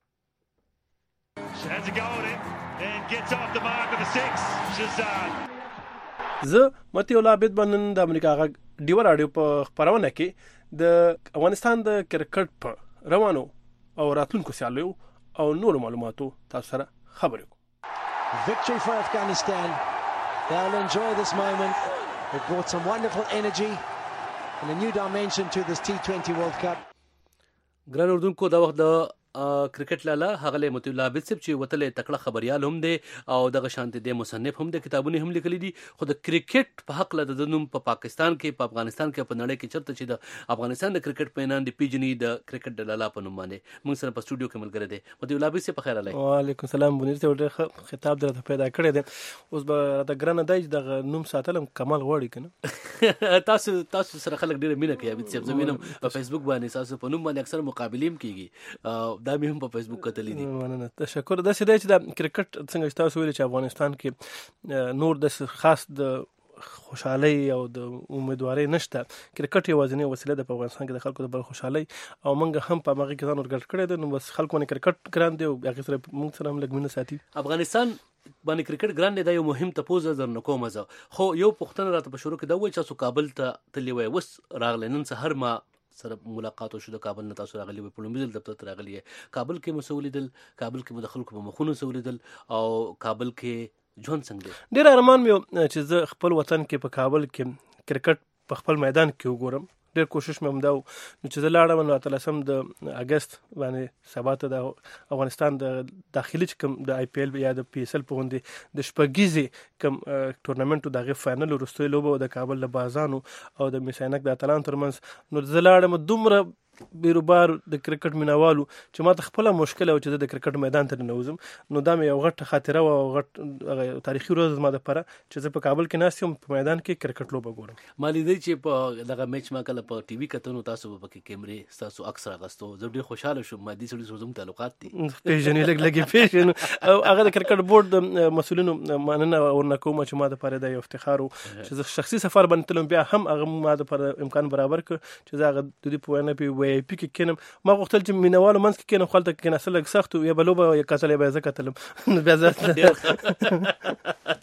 زه متي عابد بنن د امریکا غ ډیو رادیو په خبرونه کې د افغانستان د کرکټ په روانو او راتلونکو سیالیو او نور معلوماتو تاسو سره خبرې کوم. Victory for Afghanistan. They'll enjoy this moment. It brought some wonderful energy and a new dimension to this T twenty World Cup. ګران اردوونکو دا وخت د کرکټ لاله هغه له متي الله عابد صاحب چې وتلې تکړه خبريال هم دی او دغه شانتي د مصنف هم د کتابونه هم لیکلي دي خو د کرکټ په حق له د نوم په پاکستان کې په افغانستان کې په نړۍ کې چرته چې د افغانستان د کرکټ پینان دی پیجنی د کرکټ د لاله په نوم باندې موږ سره په سټوډیو کې ملګری دی متي الله عابد صاحب په خیر علي وعلیکم السلام بنیر ته خطاب درته پیدا کړی دی اوس به د ګرانه دای د نوم ساتلم کمال غوړي کنه تاسو تاسو سره خلک ډیر مینه کوي عابد صاحب زمینم په فیسبوک باندې تاسو په نوم باندې اکثر مقابلیم کیږي دا مې هم په فیسبوک کتلې دي مننه تشکر دا سې دی چې د کرکټ څنګه تاسو ویل چې افغانستان کې نور د خاص د خوشحالي او د امیدواري نشته کرکټ یوازینی وسیله ده په افغانستان کې د خلکو د بل خوشحالي او موږ هم په هغه کې ځان ورګډ کړی دی نو بس خلکو باندې کرکټ ګران دی او هغه سره موږ سره هم لګمنه ساتي افغانستان باندې کرکټ ګران دی دا یو مهم تپوز در نه کوم زه خو یو پښتنه راته په شروع کې دا وایي چې تاسو کابل ته تللی وای وس راغلی نن سهار ما سره ملاقات وشو د کابل نه تاسو راغلی وي په لومبیل دفتر ته راغلی کابل کې مسولیدل کابل کې مدخل کو په مخونو سولیدل او کابل کې ژوند څنګه دی ډیر ارمان مې چې زه خپل وطن کې په کابل کې کرکټ په خپل میدان کې وګورم ډیر کوشش مې هم دا نو چې زه لاړم نو اتلسم د اگست باندې سبا ته د افغانستان د داخلي کوم د آی پی ایل یا د پی ایس ایل په غونډه د شپږیزې کوم ټورنمنت دغه فائنل وروستۍ لوبه د کابل د بازانو او د میساینک د اتلان ترمنځ نو زه لاړم دومره بیروبار د کرکټ مینوالو چې ما ته خپل مشکل او چې د کرکټ میدان ته نوزم نو دا مې یو غټ خاطره او غټ تاریخي ورځ ما د پره چې زه په کابل کې ناست یم په میدان کې کرکټ لوبه ګورم ما لیدې چې په دغه میچ ما کله په ټي وي کتنو تاسو په کې کیمرې تاسو اکثر غستو زه ډېر خوشاله شوم ما دې سړي سوزم تعلقات دي پیژنې لګ لګي پیژنې او هغه د کرکټ بورډ د مسولینو ماننه ورنکوم چې ما د پره د افتخار چې زه شخصي سفر باندې تلم بیا هم هغه ما د پره امکان برابر ک چې زه هغه د دې په نه پی وی آی پی کې کینم ما غوښتل چې مینوالو منځ کې کینم خپل ته کیناسل لږ سخت یا بلوبه یا کتل به زه کتلم بیا زه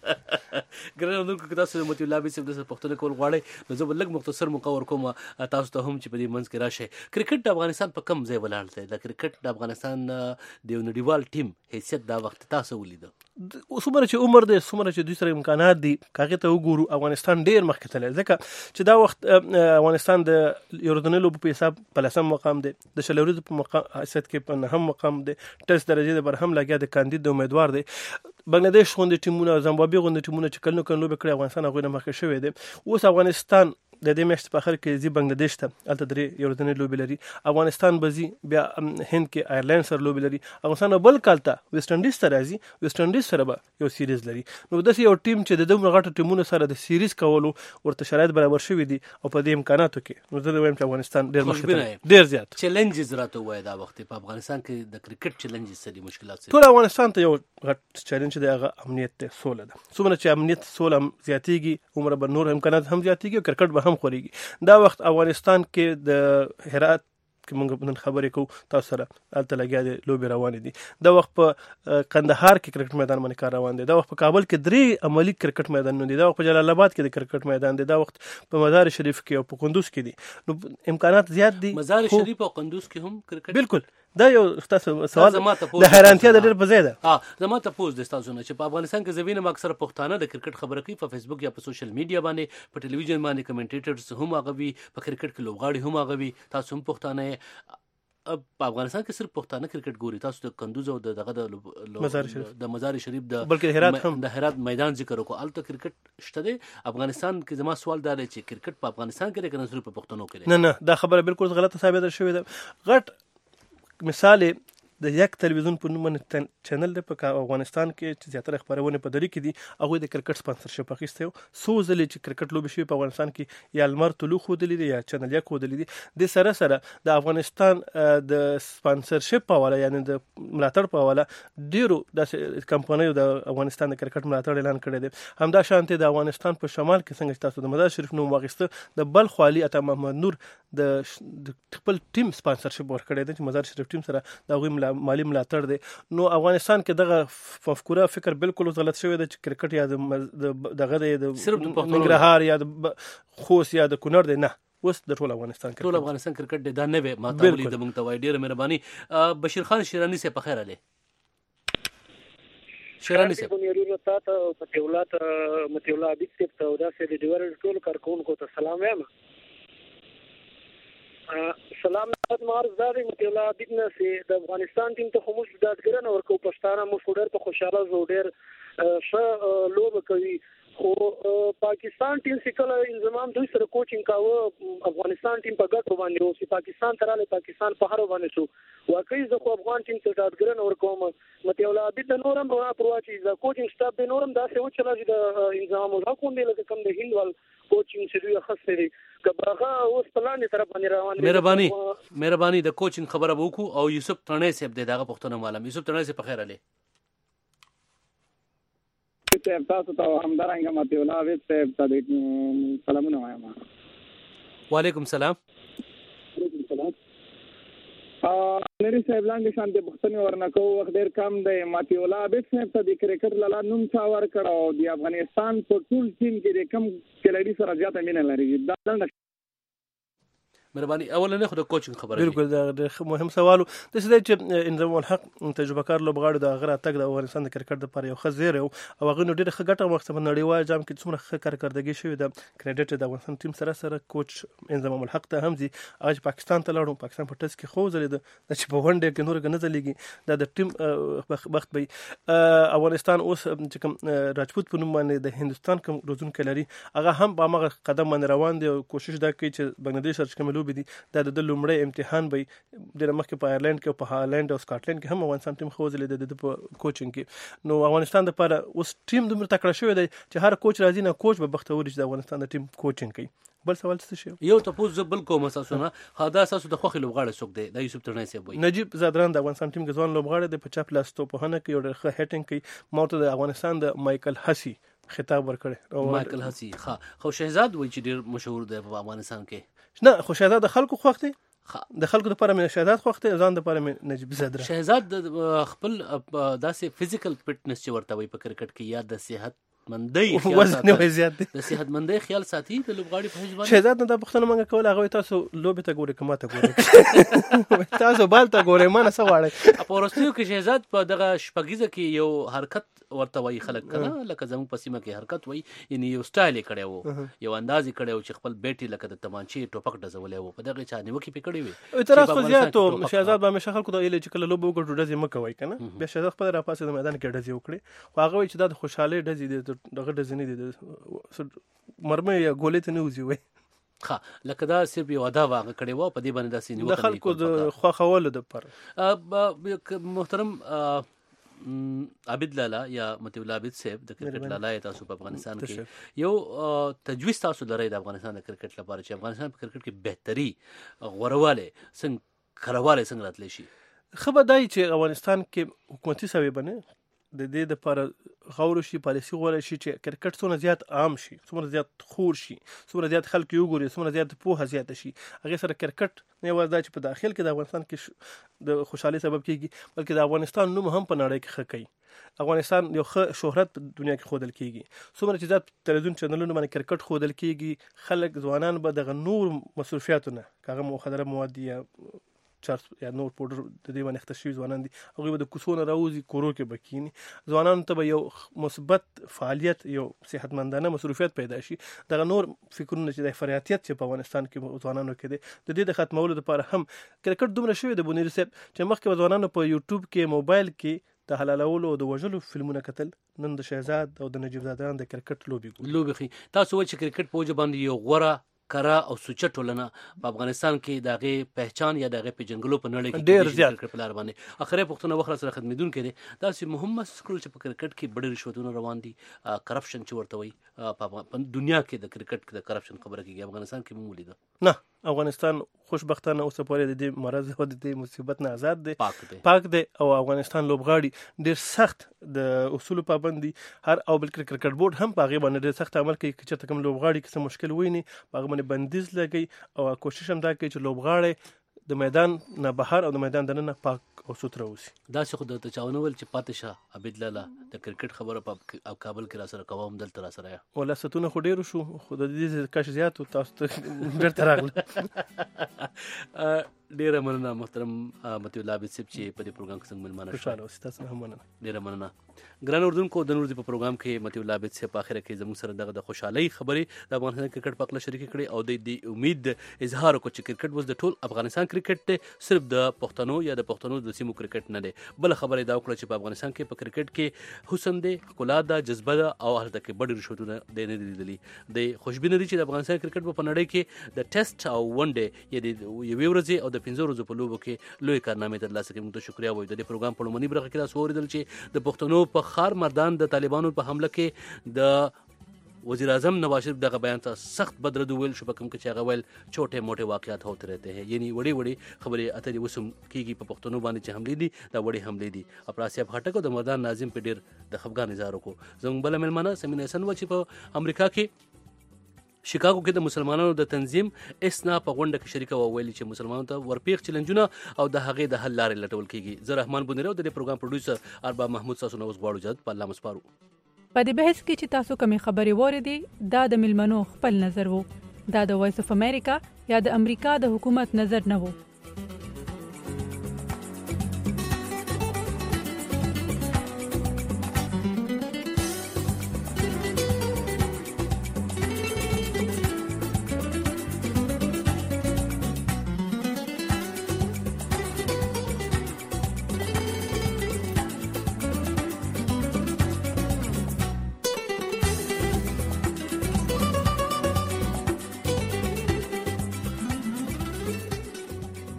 ګرانو نو که تاسو متي الله به څه د پښتون کول غواړي نو زه لږ مختصر مقور کوم تاسو ته هم چې په دې منځ کې راشي کرکټ د افغانستان په کم ځای ولاړ دی د کرکټ د افغانستان د یو نړیوال ټیم حیثیت دا وخت تاسو ولید څومره چې عمر دی څومره چې دوی سره امکانات دي هغه ته وګورو افغانستان ډیر مخکې تللی ځکه چې دا وخت افغانستان د یوردنې لوبو په حساب په لسم مقام دی د شلوري په مقام حیثیت کې په نهم مقام دی ټیسټ درجه د برهم لګیا د کاندید امیدوار دی بنگلاديش غونډه ټیمونه زامبابوي غونډه ټیمونه چې کله نو کله لوبې کړې افغانستان هغه نه مخکې شوی دی اوس افغانستان د دې میاشتې په اخر کې زی بنگلاديش ته الته درې یوردنې لوبې لري افغانستان بزي بیا هند کې آیرلند سره لوبې لري افغانستان بل کال ته ویسټ انډیز ته راځي ویسټ انډیز سره به یو سیریز لري نو داسې یو ټیم چې د دومره غټو ټیمونو سره د سیریز کولو ورته شرایط برابر شوي دي او په دې امکاناتو کې نو زه وایم چې افغانستان ډیر مخکې ډیر زیات چیلنجز راته وای دا وخت په افغانستان کې د کرکټ چیلنجز سره مشکلات سره ټول افغانستان ته یو غټ چیلنج دی هغه امنیت ته سوله ده څومره چې امنیت سوله زیاتېږي عمر به نور امکانات هم زیاتېږي کرکټ به هم خوريږي دا وخت افغانستان کې د هرات کې موږ نن خبرې کوو تاسو سره الته لګیا دي لوبې روانې دي دا وخت په کندهار کې کرکټ میدان باندې کار روان دي دا وخت په کابل کې درې عملی کرکټ میدانونه دي دا وخت په جلال آباد کې د کرکټ میدان دی دا وخت په مزار شریف کې او په قندوز کې دي نو امکانات زیات دي مزار شریف او قندوز کې هم کرکټ بالکل دا یو تاسو سوال د حیرانتیا د ډېر په ځای ده ها زما ته پوز د تاسو نه چې په افغانستان کې زوینه اکثر پښتانه د کرکټ خبره کوي په فیسبوک یا په سوشل میډیا باندې په ټلویزیون باندې کمنټیټرز هم هغه وي په کرکټ کې لوبغاړي هم هغه وي تاسو هم پښتانه په افغانستان کې صرف پښتانه کرکټ ګوري تاسو د کندوز او دغه د مزار شریف د مزار شریف د بلکې هرات هم د هرات میدان ذکر وکړو الته کرکټ شته دی افغانستان کې زما سوال دا دی چې کرکټ په افغانستان کې لري کنه صرف په پښتنو کې نه نه دا خبره بالکل غلطه ثابته شوې ده غټ مثال د یک تلویزیون په نوم چینل دی په افغانستان کې چې زیاتره خبرونه په دری کې دي هغه د کرکټ سپانسرشپ اخیسته سو ځلې چې کرکټ لوبې شوی په افغانستان کې یا المر طلوع خو دي یا چینل یک خو دي د سره سره د افغانستان د سپانسرشپ په حواله یعنی د ملاتړ په حواله ډیرو د کمپنیو د افغانستان د کرکټ ملاتړ اعلان کړی دی همدا شانته د افغانستان په شمال کې څنګه تاسو د مزار شریف نوم واغسته د بلخ والی عطا محمد نور د خپل ټیم سپانسرشپ ورکړی دی چې مزار شریف ټیم سره د غویم مالی ملاتړ دی نو افغانستان کې دغه مفکوره فکر بالکل غلط شوی دی چې کرکټ یا د دغه د ننګرهار یا د خوست یا د کونړ دی نه اوس د ټول افغانستان کې ټول افغانستان کرکټ دی دا نه وي ما ته ولې د مونږ ته وای ډیره مهرباني بشیر خان شیرانی سے په خیر علي شیرانی سے بنیرو تا ته متولات متولا عبید سے ته دا سه د ډیور ټول کارکونکو ته سلام وایم سلام خدمت معرض داري متولا بدنا سي د افغانستان ټیم ته خموش دادګرنه ورکو پښتانه مو ډېر په خوشاله زو ډېر ښه لوب کوي خو پاکستان ټیم سکل انضمام دوی سره کوچینګ کاوه افغانستان ټیم په ګټو باندې او چې پاکستان تراله پاکستان په هر باندې شو واقعي زه خو افغان ټیم ته دادګرنه ورکوم متولا د نورم رونه پرواچی ز کوچینګ سټاف د نورم داسې و چې لږ د انضمام حکومت لکه کوم د هندوال کوچینګ چې دوی خاصه دي کبرغه اوس پلان تر باندې روان دي. مهرباني مهرباني د کوچینګ خبره وکړو او یوسف تڼۍ صاحب دغه پښتون معلم یوسف تڼۍ صاحب په خیر علي صاحب تاسو ته همدارنګه ماته ولا وې صاحب ته سلامونه وایم. وعلیکم سلام. وعلیکم سلام. ا نری صاحب لاندې شان د بختنی ورنکو وخت ډیر کم دی ماته ولا وې صاحب ته د کرکټ لاله نوم څاور کړه او د افغانستان په ټول ټیم کې د کم کلړي سره زیاته مینه لري. دا څنګه مهرباني اولنه خو د کوچینګ خبره بالکل دا مهم سوالو د څه چې انضمام الحق تجربه کار لوبغاړو د غره تک د افغانستان د کرکټ لپاره یو خزیر او هغه نو ډېر ښه ګټه وخت په نړیوال جام کې څومره ښه کارکردګي شوې ده کریډټ د افغانستان ټیم سره سره کوچ انضمام الحق ته هم زی اج پاکستان ته لاړو پاکستان په ټس کې خو زلید چې په ونډه کې نور غنځ لګي دا د ټیم بخت به افغانستان اوس چې کوم راجپوت په نوم باندې د هندستان کوم روزونکو لري هغه هم په هغه قدم باندې روان دي او کوشش دا کوي چې بنگلاديش سره کوم لوبي دي دا د لومړی امتحان به د مخکې په آیرلند کې او په هالند او سکاټلند کې هم افغانستان ټیم خوځلې د په کوچینګ کې نو افغانستان لپاره اوس ټیم دومره تکړه شوی دی چې هر کوچ راځي نه کوچ به بختوري چې د افغانستان د ټیم کوچینګ کوي. بل سوال څه شي یو تاسو بل کوم اساسونه خدا اساسو د خوخي لوبغاړي څوک دی د یوسف تڼۍ صاحب وایي نجیب زادران د افغانستان ټیم کې ځوان لوبغاړي د پچا پلاس تو په هنه کې یو ډېر ښه هټینګ کوي ماته د افغانستان د مایکل هسی خطاب ورکړي مایکل هسی ها خو شهزاد وایي چې ډېر مشهور دی په افغانستان کې نه خو شهزاد د خلکو خوښ دی د خلکو لپاره مې شهزاد خوښ دی ځان لپاره مې نجیب زادران شهزاد خپل داسې فزیکل فټنس چې ورته وي په کرکټ کې یا د صحت مندۍ وزن یې زیات دی د صحت مندۍ خیال ساتي د لوبغاړي په حجم شهزاد نه د پښتنو منګه کول هغه تاسو لوبي ته ګوري کما ته ګوري تاسو بال ته ګوري مانه سواړي په ورستیو کې شهزاد په دغه شپږیزه کې یو حرکت ورته وایي خلک کنه لکه زموږ په سیمه کې حرکت وایي یعنی یو سټایل کړي وو یو انداز کړي وو چې خپل بیٹي لکه د تمانچې ټوپک ډزولې وو په دغه چا نیوکې پکړي وي اعتراض خو زیاتو شهزاد به مشه خلکو د ایله چې کله لوبو ګټو ډزې مکوي کنه بیا شهزاد خپل را پاسه د میدان کې ډزې وکړي خو هغه وایي چې دا د خوشاله ډزې دي دغه ډزې نه دي مرمه یا ګولې ته نه وځي وي ښه لکه دا صرف یو ادا واغ کړي وو په دې باندې داسې نیوکه د خلکو د خوښولو د پر محترم عابد لالا یا متول عابد صاحب د کرکټ لالا تاسو په افغانستان کې یو تجویز تاسو لرئ د افغانستان د کرکټ لپاره چې افغانستان په کرکټ کې بهتري غورواله څنګه خرواله څنګه راتلی شي خبر دای چې افغانستان کې حکومتي سوي بنه د دې لپاره غور شي پالیسي غوړ شي چې کرکټ څونه زیات عام شي څومره زیات خور شي څومره زیات خلک یو ګوري څومره زیات پوهه زیات شي هغه سره کرکټ نه وځي چې په داخل کې د افغانستان کې د خوشحالي سبب کیږي بلکې د افغانستان نوم هم په نړۍ کې ښه کوي افغانستان یو ښه شهرت په دنیا کې خودل کیږي څومره چې زیات تلویزیون چینلونو باندې کرکټ خودل کیږي خلک ځوانان به د نور مصرفیاتونه کاغه مخدره مواد یا چارج یا نور پودر د دې باندې اختشي ځوانان دي هغه به د کوڅونو راوځي کورو کې بکینی ځوانان ته به یو مثبت فعالیت یو صحتمندانه مصروفیت پیدا شي دغه نور فکرونه چې د افراطیت چې په افغانستان کې ځوانانو کې دي د دې د ختمولو لپاره هم کرکټ دومره شوی د بونیر صاحب چې مخکې ځوانانو په یوټیوب کې موبایل کې د حلالولو او د وژلو فلمونه کتل نن د شهزاد او د نجیب زادران د کرکټ لوبي لوبي خي تاسو چې کرکټ په وجه باندې یو غوړه کرا او سوچ ټولنه په افغانستان کې دغه پہچان یا دغه پیجنګلو په نړۍ کې ډیر زیات کرکټ پلار باندې اخره پښتون وخت سره خدمتون کړي دا چې محمد سکرول چې په کرکټ کې ډېر رشوتونه روان دي کرپشن چې ورته وي په دنیا کې د کرکټ د کرپشن خبره کیږي افغانستان کې مو ولیده نه افغانستان خوشبختانه اوس په اړه د دې مرز او د دې مصیبت نه آزاد دی پاک دی پاک دی او افغانستان لوبغاړي ډیر سخت د اصول پابندي هر او بل کرکټ بورډ هم په غیبه باندې ډیر سخت عمل کوي چې کوم لوبغاړي کې څه مشکل ویني په باندې بندیز لګي او کوشش هم دا کوي چې لوبغاړي د میدان نه بهر او د میدان دننه پاک او سوتره اوسي دا څه خود ته چاونول چې پاتشه عبد لالا د کرکټ خبره په کابل کې را سره کوم دلته را سره ولا ستونه خو ډیر شو خو د دې کاش زیات تاسو ته ډیر تراغله ډیره مننه محترم متي الله عابد صاحب چې په دې پروګرام کې څنګه ملمانه شو. خوشاله اوسئ. تاسو هم مننه. ډیره مننه. ګران اردوونکو د نور په پروګرام کې متي الله عابد صاحب په اخر کې زموږ سره دغه د خوشحالي خبرې د افغانستان کرکټ په اړه شریک کړي او د دې امید اظهار وکړ چې کرکټ وز د ټول افغانستان کرکټ ته صرف د پښتنو یا د پښتنو د سیمو کرکټ نه دی. بل خبره دا وکړه چې په افغانستان کې په کرکټ کې حسن دی، ښکلا ده، جذبه ده او هلته کې بډې رشوتونه دی نه دي لیدلي. د خوشبینه دي چې د افغانستان کرکټ په نړۍ کې د ټیسټ او ون ډے یا د یوې ورځې او د پنځه ورځو په لوبو کې لوی کارنامې ترلاسه کړي. موږ ته شکریا وایو. د دې پروګرام په لومړنۍ برخه کې تاسو واورېدل چې د پښتنو په خار مردان د طالبانو په حمله کې د وزیر اعظم نواز شریف دغه بیان ته سخت بدرد ویل شو، په کوم کې چې هغه ویل چھوٹے موٹے واقعات ہوتے رہتے ہیں، یعنی وړې وړې خبرې اترې وسم کیږي په پښتنو باندې چې حملې دي دا وړې حملې دي. افراسیاب خټک او د مردان ناظم په ډیر د خفګان اظهار وکړو. زموږ بل ملمنه سمینه حسن و چې په امریکا کې شیکاګو کې د مسلمانانو د تنظیم اسنا په غونډه کې شریک او ویلي چې مسلمانانو ته ورپیښ چیلنجونه او د هغې د حل لارې لټول کیږي. زه رحمان بونیرو د دې پروګرام پروډوسر ارباب محمود تاسو نو اوس غواړو اجازه په الله مسپارو. په دې بحث کې چې تاسو کومې خبرې واورېدې دا د ملمنو خپل نظر وو، دا د وایس اف امریکا یا د امریکا د حکومت نظر نه وو.